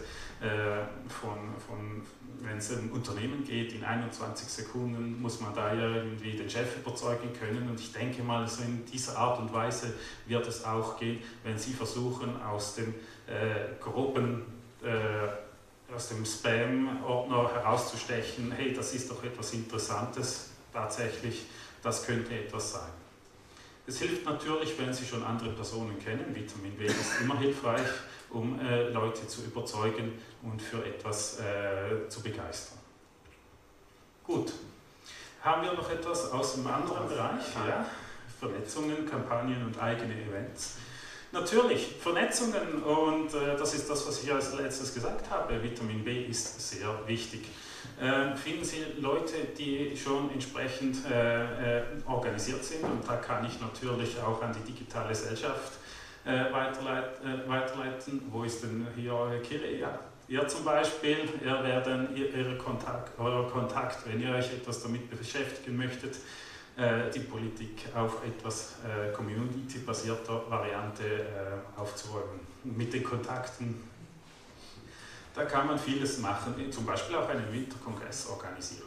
S3: wenn es um Unternehmen geht, in 21 Sekunden muss man da ja irgendwie den Chef überzeugen können. Und ich denke mal, so in dieser Art und Weise wird es auch gehen, wenn Sie versuchen, aus dem groben aus dem Spam-Ordner herauszustechen, hey, das ist doch etwas Interessantes, tatsächlich, das könnte etwas sein. Es hilft natürlich, wenn Sie schon andere Personen kennen, Vitamin B ist immer hilfreich, um Leute zu überzeugen und für etwas zu begeistern. Gut, haben wir noch etwas aus dem anderen Bereich? Ja? Vernetzungen, Kampagnen und eigene Events. Natürlich, Vernetzungen und das ist das, was ich als letztes gesagt habe, Vitamin B ist sehr wichtig. Finden Sie Leute, die schon entsprechend organisiert sind und da kann ich natürlich auch an die digitale Gesellschaft weiterleiten. Wo ist denn hier eure Kiri? Ja, ihr zum Beispiel, ihr werdet euer Kontakt, wenn ihr euch etwas damit beschäftigen möchtet, die Politik auf etwas community-basierter Variante aufzuräumen. Mit den Kontakten, da kann man vieles machen, zum Beispiel auch einen Winterkongress organisieren.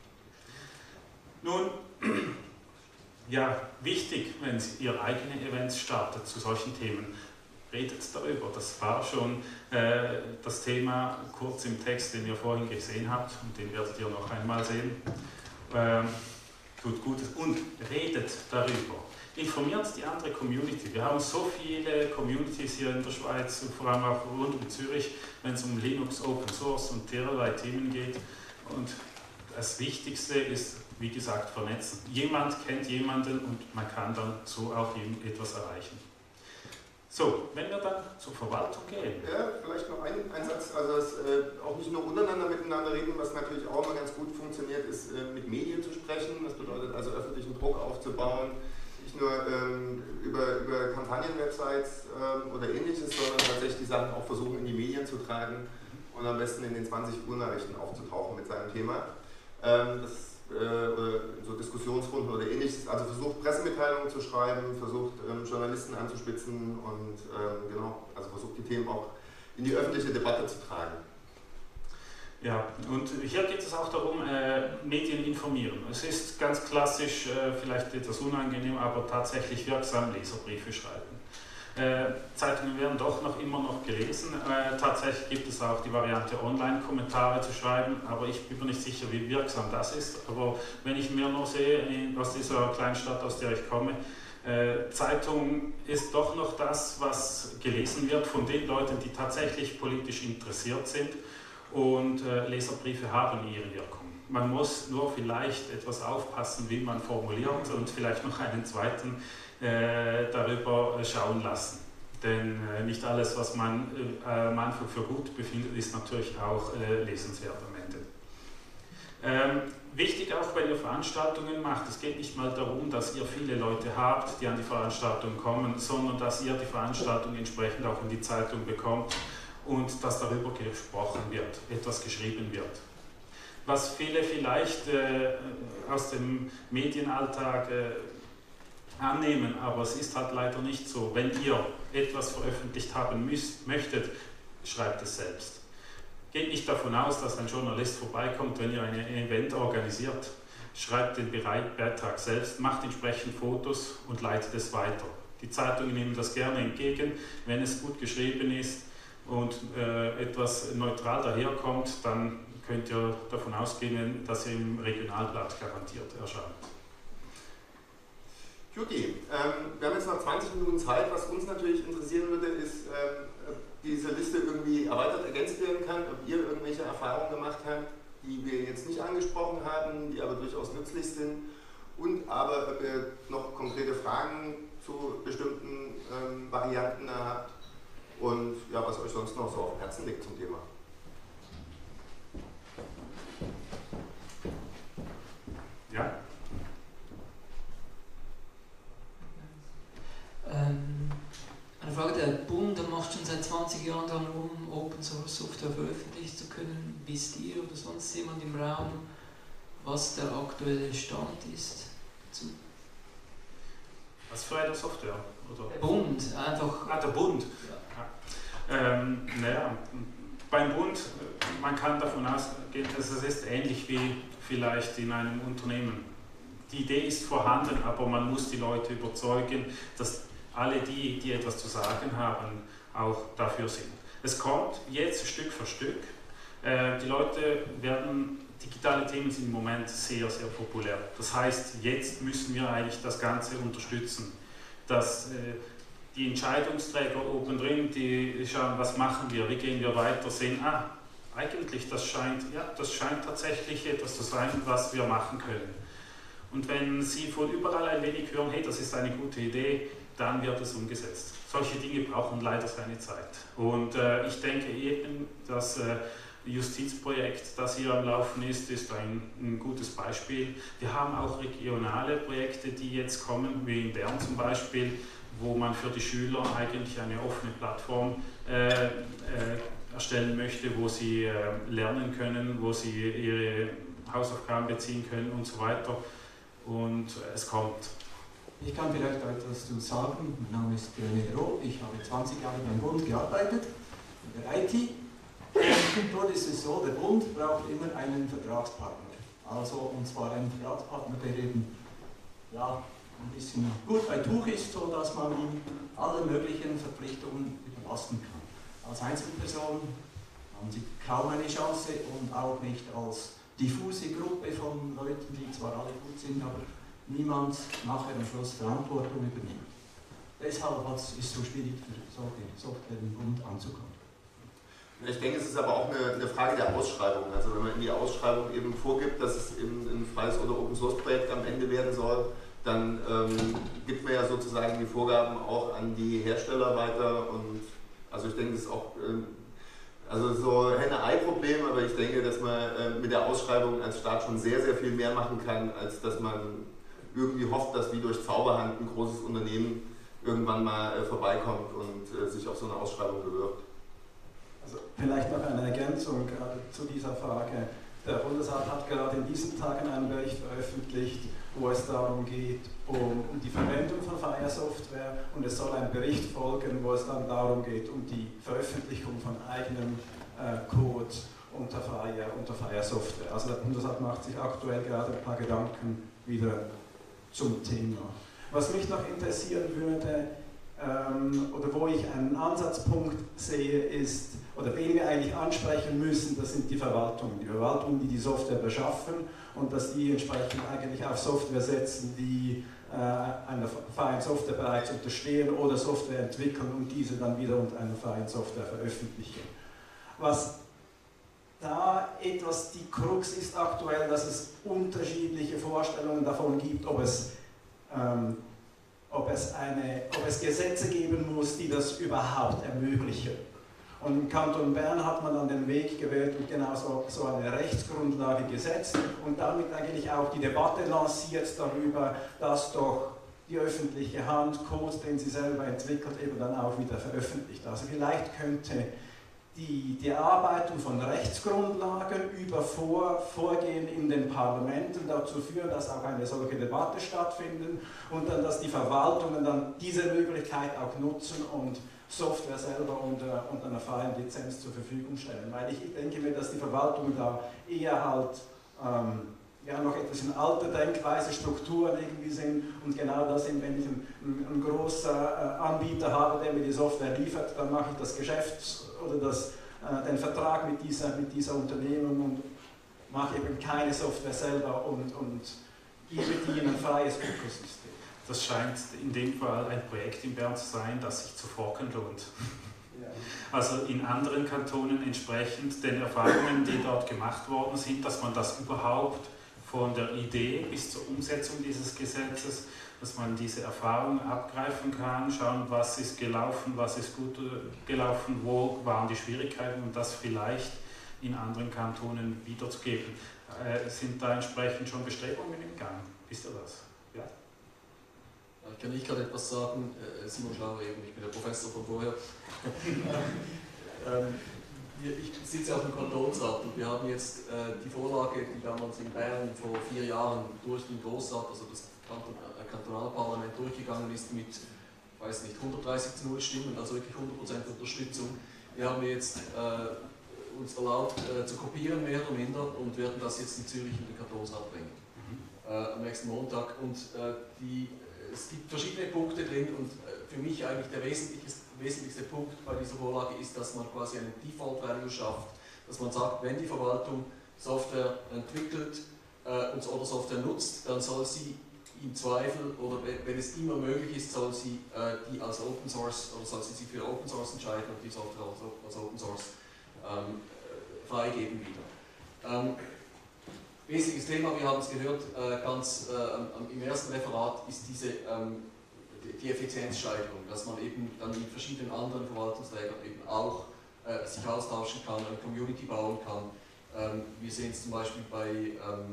S3: Nun, ja, wichtig, wenn ihr eigene Events startet zu solchen Themen, redet darüber. Das war schon das Thema kurz im Text, den ihr vorhin gesehen habt und den werdet ihr noch einmal sehen. Tut Gutes und redet darüber. Informiert die andere Community. Wir haben so viele Communities hier in der Schweiz, vor allem auch rund um Zürich, wenn es um Linux, Open Source und derlei Themen geht. Und das Wichtigste ist, wie gesagt, vernetzen. Jemand kennt jemanden und man kann dann so auch etwas erreichen. So, wenn wir dann zur Verwaltung gehen.
S2: Ja, vielleicht noch ein Satz, also auch nicht nur untereinander miteinander reden, was natürlich auch immer ganz gut funktioniert, ist mit Medien zu sprechen. Das bedeutet also öffentlichen Druck aufzubauen. Ich nicht nur über Kampagnen-Websites oder ähnliches, sondern tatsächlich die Sachen auch versuchen in die Medien zu tragen und am besten in den 20 Uhr Nachrichten aufzutauchen mit seinem Thema. Oder so Diskussionsrunden oder ähnliches, also versucht Pressemitteilungen zu schreiben, versucht Journalisten anzuspitzen und genau, also versucht die Themen auch in die öffentliche Debatte zu tragen.
S3: Ja, und hier geht es auch darum, Medien informieren. Es ist ganz klassisch, vielleicht etwas unangenehm, aber tatsächlich wirksam Leserbriefe schreiben. Zeitungen werden doch immer noch gelesen. Tatsächlich gibt es auch die Variante, Online-Kommentare zu schreiben, aber ich bin mir nicht sicher, wie wirksam das ist. Aber wenn ich mir nur sehe, aus dieser kleinen Stadt, aus der ich komme, Zeitung ist doch noch das, was gelesen wird von den Leuten, die tatsächlich politisch interessiert sind, und Leserbriefe haben ihre Wirkung. Man muss nur vielleicht etwas aufpassen, wie man formuliert, und vielleicht noch einen zweiten darüber schauen lassen. Denn nicht alles, was man am Anfang für gut befindet, ist natürlich auch lesenswert am Ende. Wichtig auch, wenn ihr Veranstaltungen macht, es geht nicht mal darum, dass ihr viele Leute habt, die an die Veranstaltung kommen, sondern dass ihr die Veranstaltung entsprechend auch in die Zeitung bekommt und dass darüber gesprochen wird, etwas geschrieben wird. Was viele vielleicht aus dem Medienalltag annehmen, aber es ist halt leider nicht so. Wenn ihr etwas veröffentlicht haben möchtet, schreibt es selbst. Geht nicht davon aus, dass ein Journalist vorbeikommt, wenn ihr ein Event organisiert. Schreibt den Beitrag selbst, macht entsprechend Fotos und leitet es weiter. Die Zeitungen nehmen das gerne entgegen, wenn es gut geschrieben ist und etwas neutral daherkommt, dann könnt ihr davon ausgehen, dass ihr im Regionalblatt garantiert erscheint.
S2: Juti, wir haben jetzt noch 20 Minuten Zeit. Was uns natürlich interessieren würde, ist, ob diese Liste irgendwie erweitert ergänzt werden kann, ob ihr irgendwelche Erfahrungen gemacht habt, die wir jetzt nicht angesprochen haben, die aber durchaus nützlich sind, und aber ob ihr noch konkrete Fragen zu bestimmten Varianten habt und ja, was euch sonst noch so auf dem Herzen liegt zum Thema.
S3: Ja.
S6: Eine Frage, der Bund macht schon seit 20 Jahren daran, um Open Source Software veröffentlichen zu können. Wisst ihr oder sonst jemand im Raum, was der aktuelle Stand ist dazu?
S3: Was für eine Software? Oder?
S6: Der Bund, einfach.
S3: Ah, der Bund.
S6: Ja.
S3: Naja, beim Bund, man kann davon ausgehen, dass es ist ähnlich wie vielleicht in einem Unternehmen. Die Idee ist vorhanden, aber man muss die Leute überzeugen, dass alle die etwas zu sagen haben, auch dafür sind. Es kommt jetzt Stück für Stück. Die Leute digitale Themen sind im Moment sehr, sehr populär. Das heißt, jetzt müssen wir eigentlich das Ganze unterstützen, dass die Entscheidungsträger oben drin, die schauen, was machen wir, wie gehen wir weiter, sehen, eigentlich das scheint tatsächlich etwas zu sein, was wir machen können. Und wenn Sie von überall ein wenig hören, hey, das ist eine gute Idee, dann wird es umgesetzt. Solche Dinge brauchen leider seine Zeit. Und ich denke eben, das Justizprojekt, das hier am Laufen ist ein gutes Beispiel. Wir haben auch regionale Projekte, die jetzt kommen, wie in Bern zum Beispiel, wo man für die Schüler eigentlich eine offene Plattform erstellen möchte, wo sie lernen können, wo sie ihre Hausaufgaben beziehen können und so weiter. Und es kommt.
S7: Ich kann vielleicht etwas zu sagen. Mein Name ist René Roh. Ich habe 20 Jahre beim Bund gearbeitet, in der IT. Und dort ist es so, der Bund braucht immer einen Vertragspartner. Und zwar einen Vertragspartner, der eben ein bisschen gut bei Tuch ist, sodass man ihm alle möglichen Verpflichtungen überlasten kann. Als Einzelperson haben sie kaum eine Chance und auch nicht als diffuse Gruppe von Leuten, die zwar alle gut sind, aber niemand nachher am Schluss Verantwortung übernimmt. Deshalb ist es so schwierig für solche Software im Bund anzukommen.
S2: Ich denke, es ist aber auch eine Frage der Ausschreibung. Also wenn man in die Ausschreibung eben vorgibt, dass es eben ein freies oder Open Source Projekt am Ende werden soll, dann gibt man ja sozusagen die Vorgaben auch an die Hersteller weiter. Und also ich denke, das ist auch also so Henne-Ei-Problem, aber ich denke, dass man mit der Ausschreibung als Staat schon sehr, sehr viel mehr machen kann, als dass man irgendwie hofft, dass wie durch Zauberhand ein großes Unternehmen irgendwann mal vorbeikommt und sich auf so eine Ausschreibung bewirbt.
S7: Also vielleicht noch eine Ergänzung zu dieser Frage. Der Bundesrat hat gerade in diesen Tagen einen Bericht veröffentlicht, wo es darum geht, um die Verwendung von Freie Software, und es soll ein Bericht folgen, wo es dann darum geht, um die Veröffentlichung von eigenem Code unter freier Software. Also der Bundesrat macht sich aktuell gerade ein paar Gedanken wieder zum Thema. Was mich noch interessieren würde, oder wo ich einen Ansatzpunkt sehe, ist, oder wen wir eigentlich ansprechen müssen, das sind die Verwaltungen. Die Verwaltungen, die die Software beschaffen, und dass die entsprechend eigentlich auf Software setzen, die einer freien Software bereits unterstehen oder Software entwickeln und diese dann wieder unter einer freien Software veröffentlichen. Was da etwas die Krux ist aktuell, dass es unterschiedliche Vorstellungen davon gibt, ob es Gesetze geben muss, die das überhaupt ermöglichen. Und im Kanton Bern hat man dann den Weg gewählt und genau so eine Rechtsgrundlage gesetzt und damit eigentlich auch die Debatte lanciert darüber, dass doch die öffentliche Hand Code, den sie selber entwickelt, eben dann auch wieder veröffentlicht. Also vielleicht könnte die Erarbeitung von Rechtsgrundlagen über Vorgehen in den Parlamenten dazu führen, dass auch eine solche Debatte stattfindet und dann, dass die Verwaltungen dann diese Möglichkeit auch nutzen und Software selber unter einer freien Lizenz zur Verfügung stellen. Weil ich denke mir, dass die Verwaltungen da eher halt noch etwas in alter Denkweise, Strukturen irgendwie sind und genau das eben, wenn ich einen großen Anbieter habe, der mir die Software liefert, dann mache ich das Geschäft oder den Vertrag mit dieser Unternehmung und mache eben keine Software selber und gebe die in ein freies Ökosystem.
S3: Das scheint in dem Fall ein Projekt in Bern zu sein, das sich zu forken lohnt.
S7: Ja.
S3: Also in anderen Kantonen entsprechend den Erfahrungen, die dort gemacht worden sind, dass man das überhaupt von der Idee bis zur Umsetzung dieses Gesetzes, dass man diese Erfahrungen abgreifen kann, schauen, was ist gelaufen, was ist gut gelaufen, wo waren die Schwierigkeiten und das vielleicht in anderen Kantonen wiederzugeben. Sind da entsprechend schon Bestrebungen im Gang? Wisst ihr das? Ja?
S8: Ich kann nicht gerade etwas sagen, Simon Schlauer eben, ich bin der Professor von vorher. Ich sitze auf dem Kantonsrat und wir haben jetzt die Vorlage, die damals in Bern vor 4 Jahren durch den Grossrat, also das Kantonalparlament durchgegangen ist mit, weiß nicht, 130:0 Stimmen, also wirklich 100% Unterstützung. Wir haben jetzt uns erlaubt zu kopieren, mehr oder minder, und werden das jetzt in Zürich in den Kantonsrat bringen. Am nächsten Montag. Und es gibt verschiedene Punkte drin und für mich eigentlich der wesentlichste Punkt bei dieser Vorlage ist, dass man quasi einen Default Value schafft, dass man sagt, wenn die Verwaltung Software entwickelt oder Software nutzt, dann soll sie im Zweifel oder wenn es immer möglich ist, soll sie die als Open Source oder soll sie sich für Open Source entscheiden und die Software als Open Source freigeben wieder. Wesentliches Thema, wir haben es gehört, im ersten Referat ist die Effizienzsteigerung, dass man eben dann mit verschiedenen anderen Verwaltungsträgern eben auch sich austauschen kann, eine Community bauen kann. Wir sehen es zum Beispiel bei,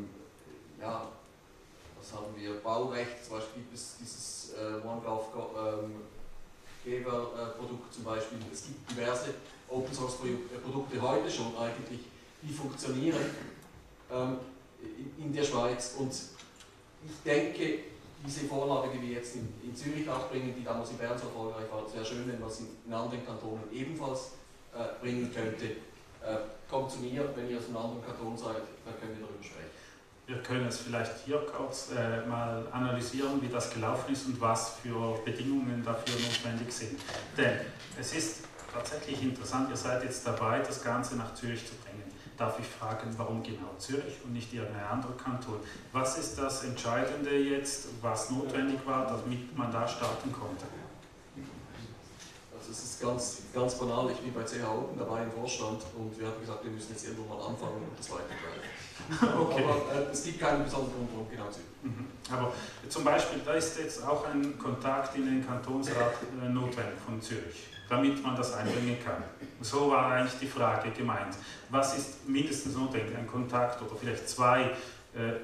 S8: was haben wir, Baurecht, zum Beispiel gibt es dieses OneGov Geber-Produkt zum Beispiel. Es gibt diverse Open Source Produkte heute schon eigentlich, die funktionieren in der Schweiz, und ich denke, diese Vorlage, die wir jetzt in Zürich auch bringen, die damals in Bern so erfolgreich war, sehr schön, wenn man es in anderen Kantonen ebenfalls bringen könnte. Kommt zu mir, wenn ihr aus einem anderen Kanton seid, dann können wir darüber sprechen.
S3: Wir können es vielleicht hier kurz mal analysieren, wie das gelaufen ist und was für Bedingungen dafür notwendig sind. Denn es ist tatsächlich interessant, ihr seid jetzt dabei, das Ganze nach Zürich zu bringen. Darf ich fragen, warum genau Zürich und nicht irgendein anderer Kanton? Was ist das Entscheidende jetzt, was notwendig war, damit man da starten konnte?
S8: Also es ist ganz banal, ich bin bei CH Open dabei im Vorstand und wir haben gesagt, wir müssen jetzt irgendwo mal anfangen und das weitertreiben.
S3: Okay.
S8: Aber es gibt keinen besonderen Grund, warum genau Zürich.
S3: Aber zum Beispiel, da ist jetzt auch ein Kontakt in den Kantonsrat notwendig von Zürich, damit man das einbringen kann. So war eigentlich die Frage gemeint. Was ist mindestens notwendig? Ein Kontakt oder vielleicht 2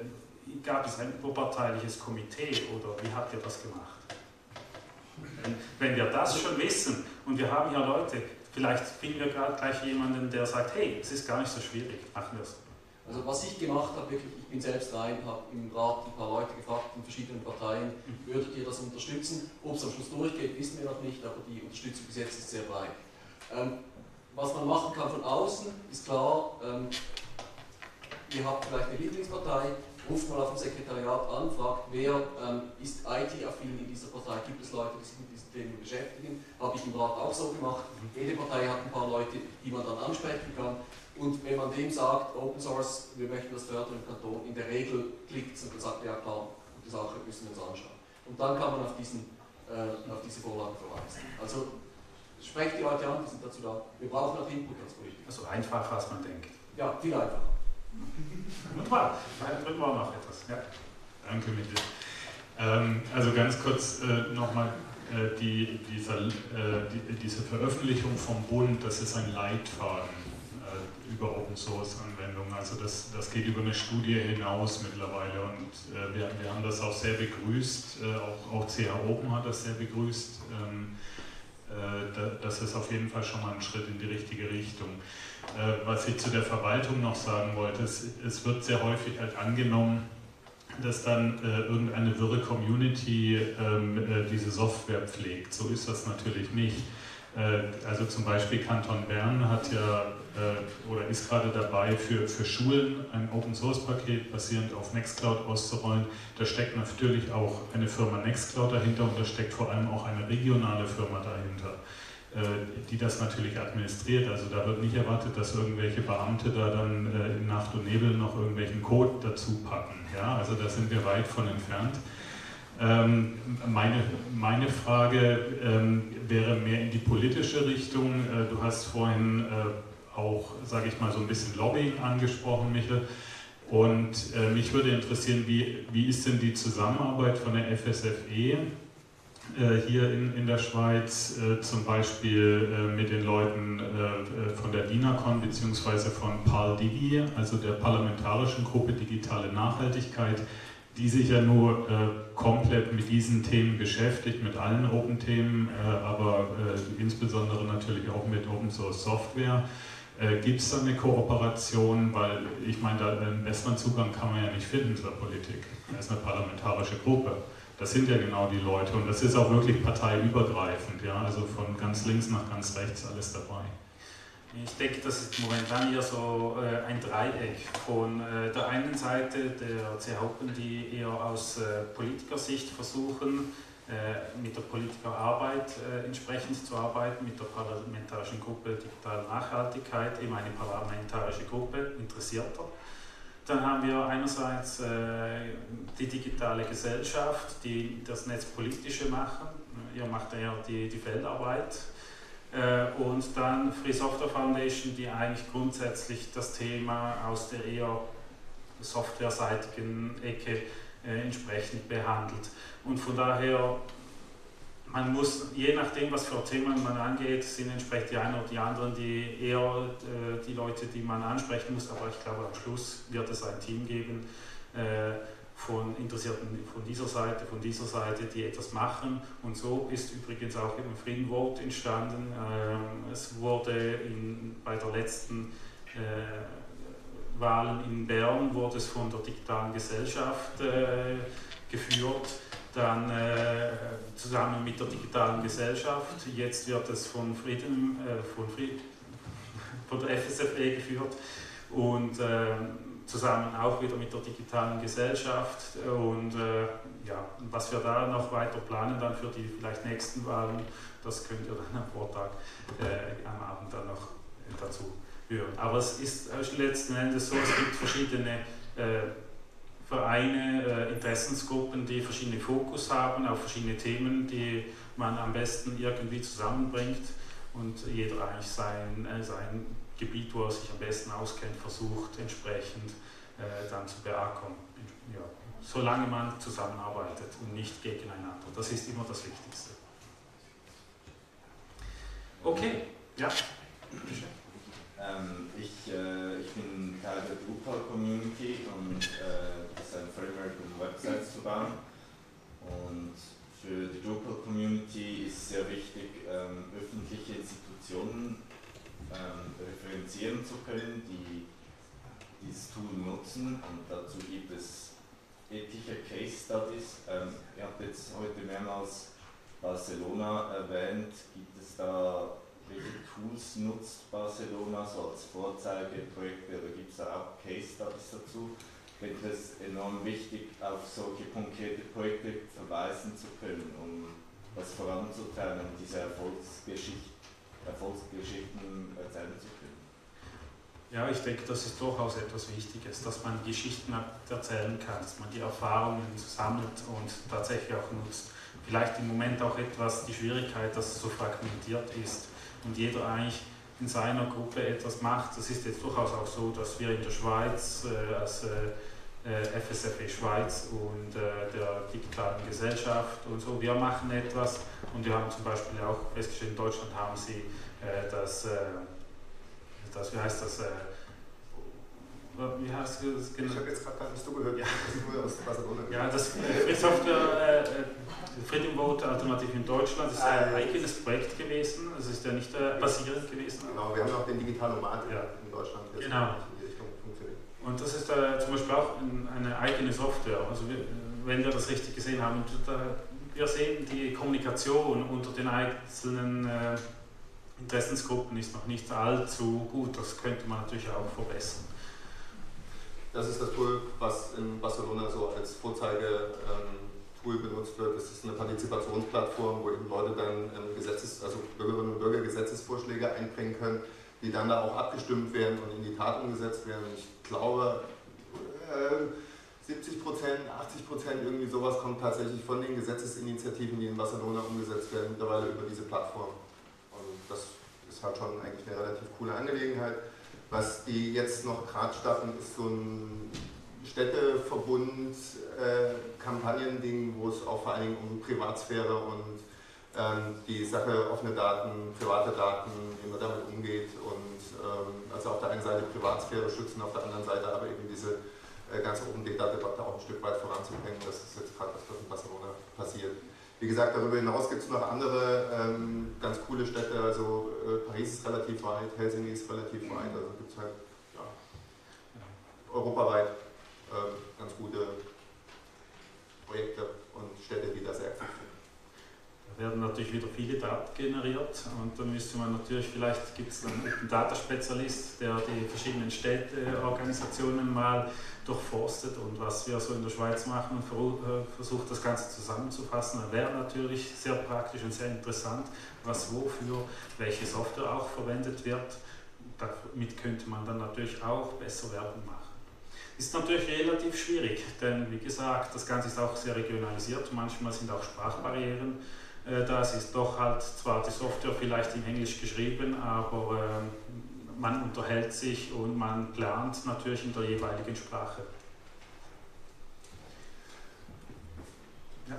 S3: gab es ein überparteiliches Komitee oder wie habt ihr das gemacht? Wenn wir das schon wissen und wir haben hier Leute, vielleicht finden wir gerade gleich jemanden, der sagt, hey, es ist gar nicht so schwierig, machen wir es.
S8: Also was ich gemacht habe, wirklich, ich bin selbst rein, habe im Rat ein paar Leute gefragt in verschiedenen Parteien, würdet ihr das unterstützen? Ob es am Schluss durchgeht, wissen wir noch nicht, aber die Unterstützung bis jetzt ist sehr breit. Was man machen kann von außen, ist klar, ihr habt vielleicht eine Lieblingspartei, ruft mal auf dem Sekretariat an, fragt, wer ist IT-affin in dieser Partei, gibt es Leute, die sich mit diesen Themen beschäftigen, habe ich im Rat auch so gemacht. Jede Partei hat ein paar Leute, die man dann ansprechen kann. Und wenn man dem sagt, Open Source, wir möchten das fördern im Kanton, in der Regel klickt es und dann sagt, ja klar, gute Sache, müssen wir uns anschauen. Und dann kann man auf diese Vorlagen verweisen. Also sprecht die Leute an, die sind dazu da. Wir brauchen auch Input als Politiker.
S3: Also einfacher, als man denkt.
S8: Ja, viel einfacher.
S3: Wunderbar, da drüben war noch etwas. Ja. Danke, Michael. Also ganz kurz nochmal, diese Veröffentlichung vom Bund, das ist ein Leitfaden über Open Source Anwendungen. Also das geht über eine Studie hinaus mittlerweile und wir haben das auch sehr begrüßt, auch CH Open hat das sehr begrüßt. Das ist auf jeden Fall schon mal ein Schritt in die richtige Richtung. Was ich zu der Verwaltung noch sagen wollte, es wird sehr häufig halt angenommen, dass dann irgendeine wirre Community diese Software pflegt. So ist das natürlich nicht. Also zum Beispiel Kanton Bern hat ja oder ist gerade dabei, für Schulen ein Open-Source-Paket basierend auf Nextcloud auszurollen. Da steckt natürlich auch eine Firma Nextcloud dahinter und da steckt vor allem auch eine regionale Firma dahinter, die das natürlich administriert. Also da wird nicht erwartet, dass irgendwelche Beamte da dann in Nacht und Nebel noch irgendwelchen Code dazu packen. Ja? Also da sind wir weit von entfernt. Meine Frage wäre mehr in die politische Richtung. Du hast vorhin auch, sage ich mal, so ein bisschen Lobbying angesprochen, Michael. Und mich würde interessieren, wie ist denn die Zusammenarbeit von der FSFE hier in der Schweiz, zum Beispiel mit den Leuten von der DINACON bzw. von PALDIGI, also der Parlamentarischen Gruppe Digitale Nachhaltigkeit, die sich ja nur komplett mit diesen Themen beschäftigt, mit allen Open-Themen, aber insbesondere natürlich auch mit Open-Source-Software. Gibt es da eine Kooperation, weil ich meine, einen besseren Zugang kann man ja nicht finden zur Politik. Das ist eine parlamentarische Gruppe. Das sind ja genau die Leute und das ist auch wirklich parteiübergreifend, ja? Also von ganz links nach ganz rechts alles dabei. Ich denke, das ist momentan hier so ein Dreieck. Von der einen Seite der CH Open, die eher aus Politikersicht versuchen, mit der Politikerarbeit entsprechend zu arbeiten, mit der Parlamentarischen Gruppe Digitale Nachhaltigkeit, eben eine parlamentarische Gruppe Interessierter. Dann haben wir einerseits die digitale Gesellschaft, die das Netzpolitische machen. Ihr macht ja die Feldarbeit. Und dann Free Software Foundation, die eigentlich grundsätzlich das Thema aus der eher softwareseitigen Ecke entsprechend behandelt. Und von daher, man muss, je nachdem, was für Themen man angeht, sind entsprechend die einen oder die anderen, die eher die Leute, die man ansprechen muss. Aber ich glaube, am Schluss wird es ein Team geben von Interessierten von dieser Seite, die etwas machen. Und so ist übrigens auch im Freedom Vote entstanden. Es wurde bei der letzten Wahlen in Bern wurde es von der digitalen Gesellschaft geführt, dann zusammen mit der digitalen Gesellschaft. Jetzt wird es von der FSFE geführt und zusammen auch wieder mit der digitalen Gesellschaft und ja, was wir da noch weiter planen dann für die vielleicht nächsten Wahlen, das könnt ihr dann am Vortag am Abend dann noch dazu hören. Aber es ist letzten Endes so, es gibt verschiedene Vereine, Interessensgruppen, die verschiedene Fokus haben auf verschiedene Themen, die man am besten irgendwie zusammenbringt und jeder eigentlich sein Gebiet, wo er sich am besten auskennt, versucht entsprechend dann zu beackern. Ja, solange man zusammenarbeitet und nicht gegeneinander. Das ist immer das Wichtigste. Okay, ja.
S9: Ich bin Teil der Drupal Community und das ist ein Framework, um Websites zu bauen. Und für die Drupal Community ist es sehr wichtig, öffentliche Institutionen referenzieren zu können, die dieses Tool nutzen, und dazu gibt es etliche Case Studies. Ihr habt jetzt heute mehrmals Barcelona erwähnt. Gibt es da, welche Tools nutzt Barcelona so als Vorzeigeprojekte, oder gibt es da auch Case Studies dazu? Ich finde es enorm wichtig, auf solche konkrete Projekte verweisen zu können, um das voranzutreiben und diese Erfolgsgeschichten erzählen zu können.
S3: Ja, ich denke, das ist durchaus etwas Wichtiges, dass man Geschichten erzählen kann, dass man die Erfahrungen sammelt und tatsächlich auch nutzt. Vielleicht im Moment auch etwas die Schwierigkeit, dass es so fragmentiert ist und jeder eigentlich in seiner Gruppe etwas macht. Das ist jetzt durchaus auch so, dass wir in der Schweiz als FSFE Schweiz und der digitalen Gesellschaft und so, wir machen etwas, und wir haben zum Beispiel auch festgestellt, in Deutschland haben sie wie heißt das? Wie heißt das genau?
S2: Ich habe jetzt gerade gar nicht zugehört.
S3: Ja.
S2: Aus Barcelona.
S3: Ja, das Free Software Freedom Vote Alternative in Deutschland ist ein eigenes Projekt gewesen. Es ist ja nicht basierend gewesen.
S2: Genau, wir haben auch den Digitalomat in Deutschland, der
S3: genau.
S2: in die Richtung funktioniert.
S3: Und das ist zum Beispiel auch eine eigene Software. Also wenn wir das richtig gesehen haben, wir sehen die Kommunikation unter den einzelnen Interessensgruppen ist noch nicht allzu gut, das könnte man natürlich auch verbessern.
S2: Das ist das Tool, was in Barcelona so als Vorzeige-Tool benutzt wird. Das ist eine Partizipationsplattform, wo eben Leute dann also Bürgerinnen und Bürger Gesetzesvorschläge einbringen können, die dann da auch abgestimmt werden und in die Tat umgesetzt werden. Ich glaube, 70%, 80% irgendwie sowas kommt tatsächlich von den Gesetzesinitiativen, die in Barcelona umgesetzt werden, mittlerweile über diese Plattform. Das ist halt schon eigentlich eine relativ coole Angelegenheit. Was die jetzt noch gerade starten, ist so ein Städteverbund, Kampagnending, wo es auch vor allen Dingen um Privatsphäre und die Sache offene Daten, private Daten, wie man damit umgeht, und also auf der einen Seite Privatsphäre schützen, auf der anderen Seite aber eben diese ganze Open Data Debatte auch ein Stück weit voranzubringen. Das ist jetzt gerade was in Barcelona passiert. Wie gesagt, darüber hinaus gibt es noch andere ganz coole Städte, also Paris ist relativ weit, Helsinki ist relativ weit, also gibt es halt europaweit ganz gute Projekte und Städte, die da sehr aktiv sind.
S3: Da werden natürlich wieder viele Daten generiert, und dann müsste man natürlich, vielleicht gibt es einen Data Spezialist, der die verschiedenen Städteorganisationen mal durchforstet, und was wir so in der Schweiz machen und versucht das Ganze zusammenzufassen. Dann wäre natürlich sehr praktisch und sehr interessant, was wofür welche Software auch verwendet wird. Damit könnte man dann natürlich auch besser Werbung machen. Ist natürlich relativ schwierig, denn wie gesagt, das Ganze ist auch sehr regionalisiert. Manchmal sind auch Sprachbarrieren da. Es ist doch halt zwar die Software vielleicht in Englisch geschrieben, aber man unterhält sich und man lernt natürlich in der jeweiligen Sprache. Ja.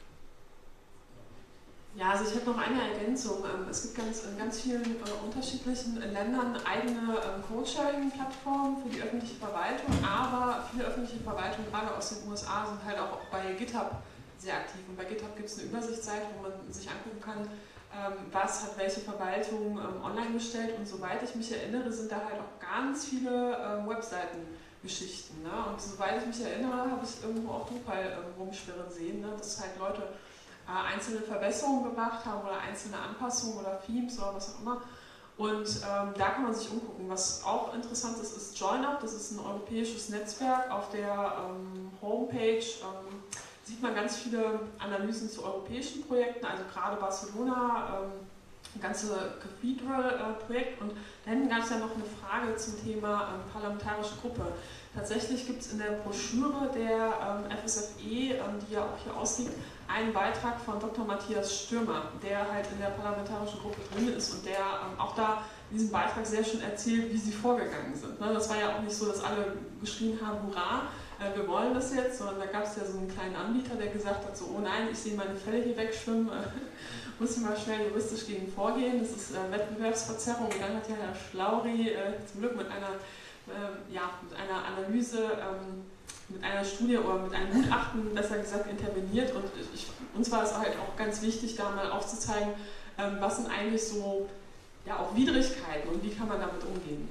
S10: Ja, also ich habe noch eine Ergänzung. Es gibt in ganz vielen unterschiedlichen Ländern eigene Code-Sharing-Plattformen für die öffentliche Verwaltung, aber viele öffentliche Verwaltungen, gerade aus den USA, sind halt auch bei GitHub sehr aktiv. Und bei GitHub gibt es eine Übersichtsseite, wo man sich angucken kann, was hat welche Verwaltung online gestellt, und soweit ich mich erinnere, sind da halt auch ganz viele Webseitengeschichten. Ne? Und soweit ich mich erinnere, habe ich irgendwo auch Drupal rumschwirren sehen, ne? Dass halt Leute einzelne Verbesserungen gemacht haben oder einzelne Anpassungen oder Themes oder was auch immer. Und da kann man sich umgucken. Was auch interessant ist, ist JoinUp. Das ist ein europäisches Netzwerk. Auf der Homepage sieht man ganz viele Analysen zu europäischen Projekten, also gerade Barcelona, ein ganzes Cathedral-Projekt. Und dann gab es ja noch eine Frage zum Thema parlamentarische Gruppe. Tatsächlich gibt es in der Broschüre der FSFE, die ja auch hier ausliegt, einen Beitrag von Dr. Matthias Stürmer, der halt in der parlamentarischen Gruppe drin ist und der auch da in diesem Beitrag sehr schön erzählt, wie sie vorgegangen sind. Das war ja auch nicht so, dass alle geschrien haben, hurra, wir wollen das jetzt, sondern da gab es ja so einen kleinen Anbieter, der gesagt hat, so, oh nein, ich sehe meine Fälle hier wegschwimmen, muss ich mal schnell juristisch gegen vorgehen, das ist Wettbewerbsverzerrung. Und dann hat ja Herr Schlauri zum Glück mit einer Analyse mit einer Studie oder mit einem Gutachten, besser gesagt, interveniert. Und uns war es halt auch ganz wichtig, da mal aufzuzeigen, was sind eigentlich so ja, auch Widrigkeiten und wie kann man damit umgehen.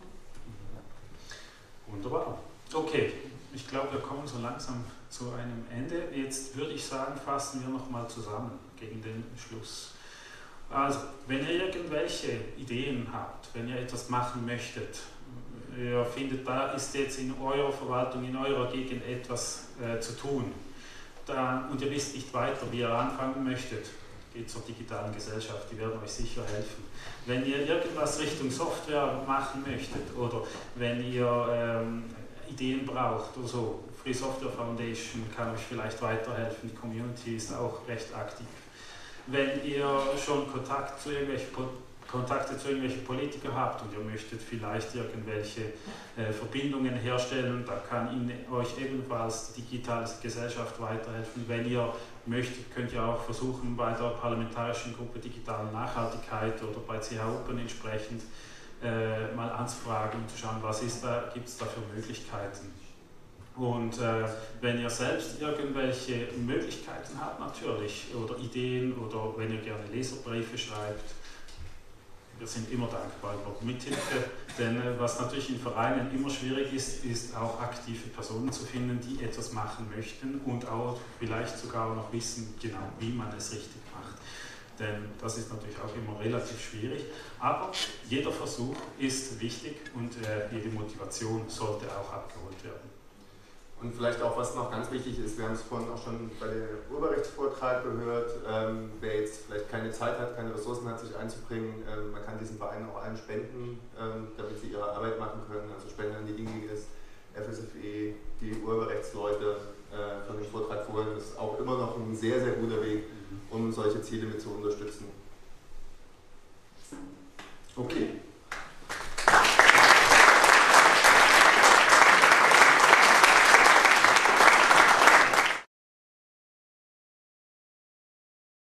S3: Wunderbar. Okay, ich glaube, wir kommen so langsam zu einem Ende. Jetzt würde ich sagen, fassen wir nochmal zusammen gegen den Schluss. Also, wenn ihr irgendwelche Ideen habt, wenn ihr etwas machen möchtet, ihr findet, da ist jetzt in eurer Verwaltung, in eurer Gegend etwas zu tun, und ihr wisst nicht weiter, wie ihr anfangen möchtet, geht zur digitalen Gesellschaft, die werden euch sicher helfen. Wenn ihr irgendwas Richtung Software machen möchtet oder wenn ihr Ideen braucht oder so, Free Software Foundation kann euch vielleicht weiterhelfen, die Community ist auch recht aktiv. Wenn ihr schon Kontakte zu irgendwelchen Politikern habt und ihr möchtet vielleicht irgendwelche Verbindungen herstellen, da kann euch ebenfalls die digitale Gesellschaft weiterhelfen. Wenn ihr möchtet, könnt ihr auch versuchen, bei der parlamentarischen Gruppe Digitale Nachhaltigkeit oder bei CH Open entsprechend mal anzufragen und zu schauen, was gibt es da für Möglichkeiten. Und wenn ihr selbst irgendwelche Möglichkeiten habt natürlich oder Ideen oder wenn ihr gerne Leserbriefe schreibt, wir sind immer dankbar über Mithilfe, denn was natürlich in Vereinen immer schwierig ist, ist auch aktive Personen zu finden, die etwas machen möchten und auch vielleicht sogar noch wissen, genau wie man es richtig macht. Denn das ist natürlich auch immer relativ schwierig, aber jeder Versuch ist wichtig und jede Motivation sollte auch abgeholt werden.
S2: Und vielleicht auch, was noch ganz wichtig ist, wir haben es vorhin auch schon bei dem Urheberrechtsvortrag gehört, wer jetzt vielleicht keine Zeit hat, keine Ressourcen hat, sich einzubringen, man kann diesen Vereinen auch allen spenden, damit sie ihre Arbeit machen können, also Spenden an die Dingiges, FSFE, die Urheberrechtsleute von dem Vortrag vorhin, ist auch immer noch ein sehr, sehr guter Weg, um solche Ziele mit zu unterstützen.
S3: Okay.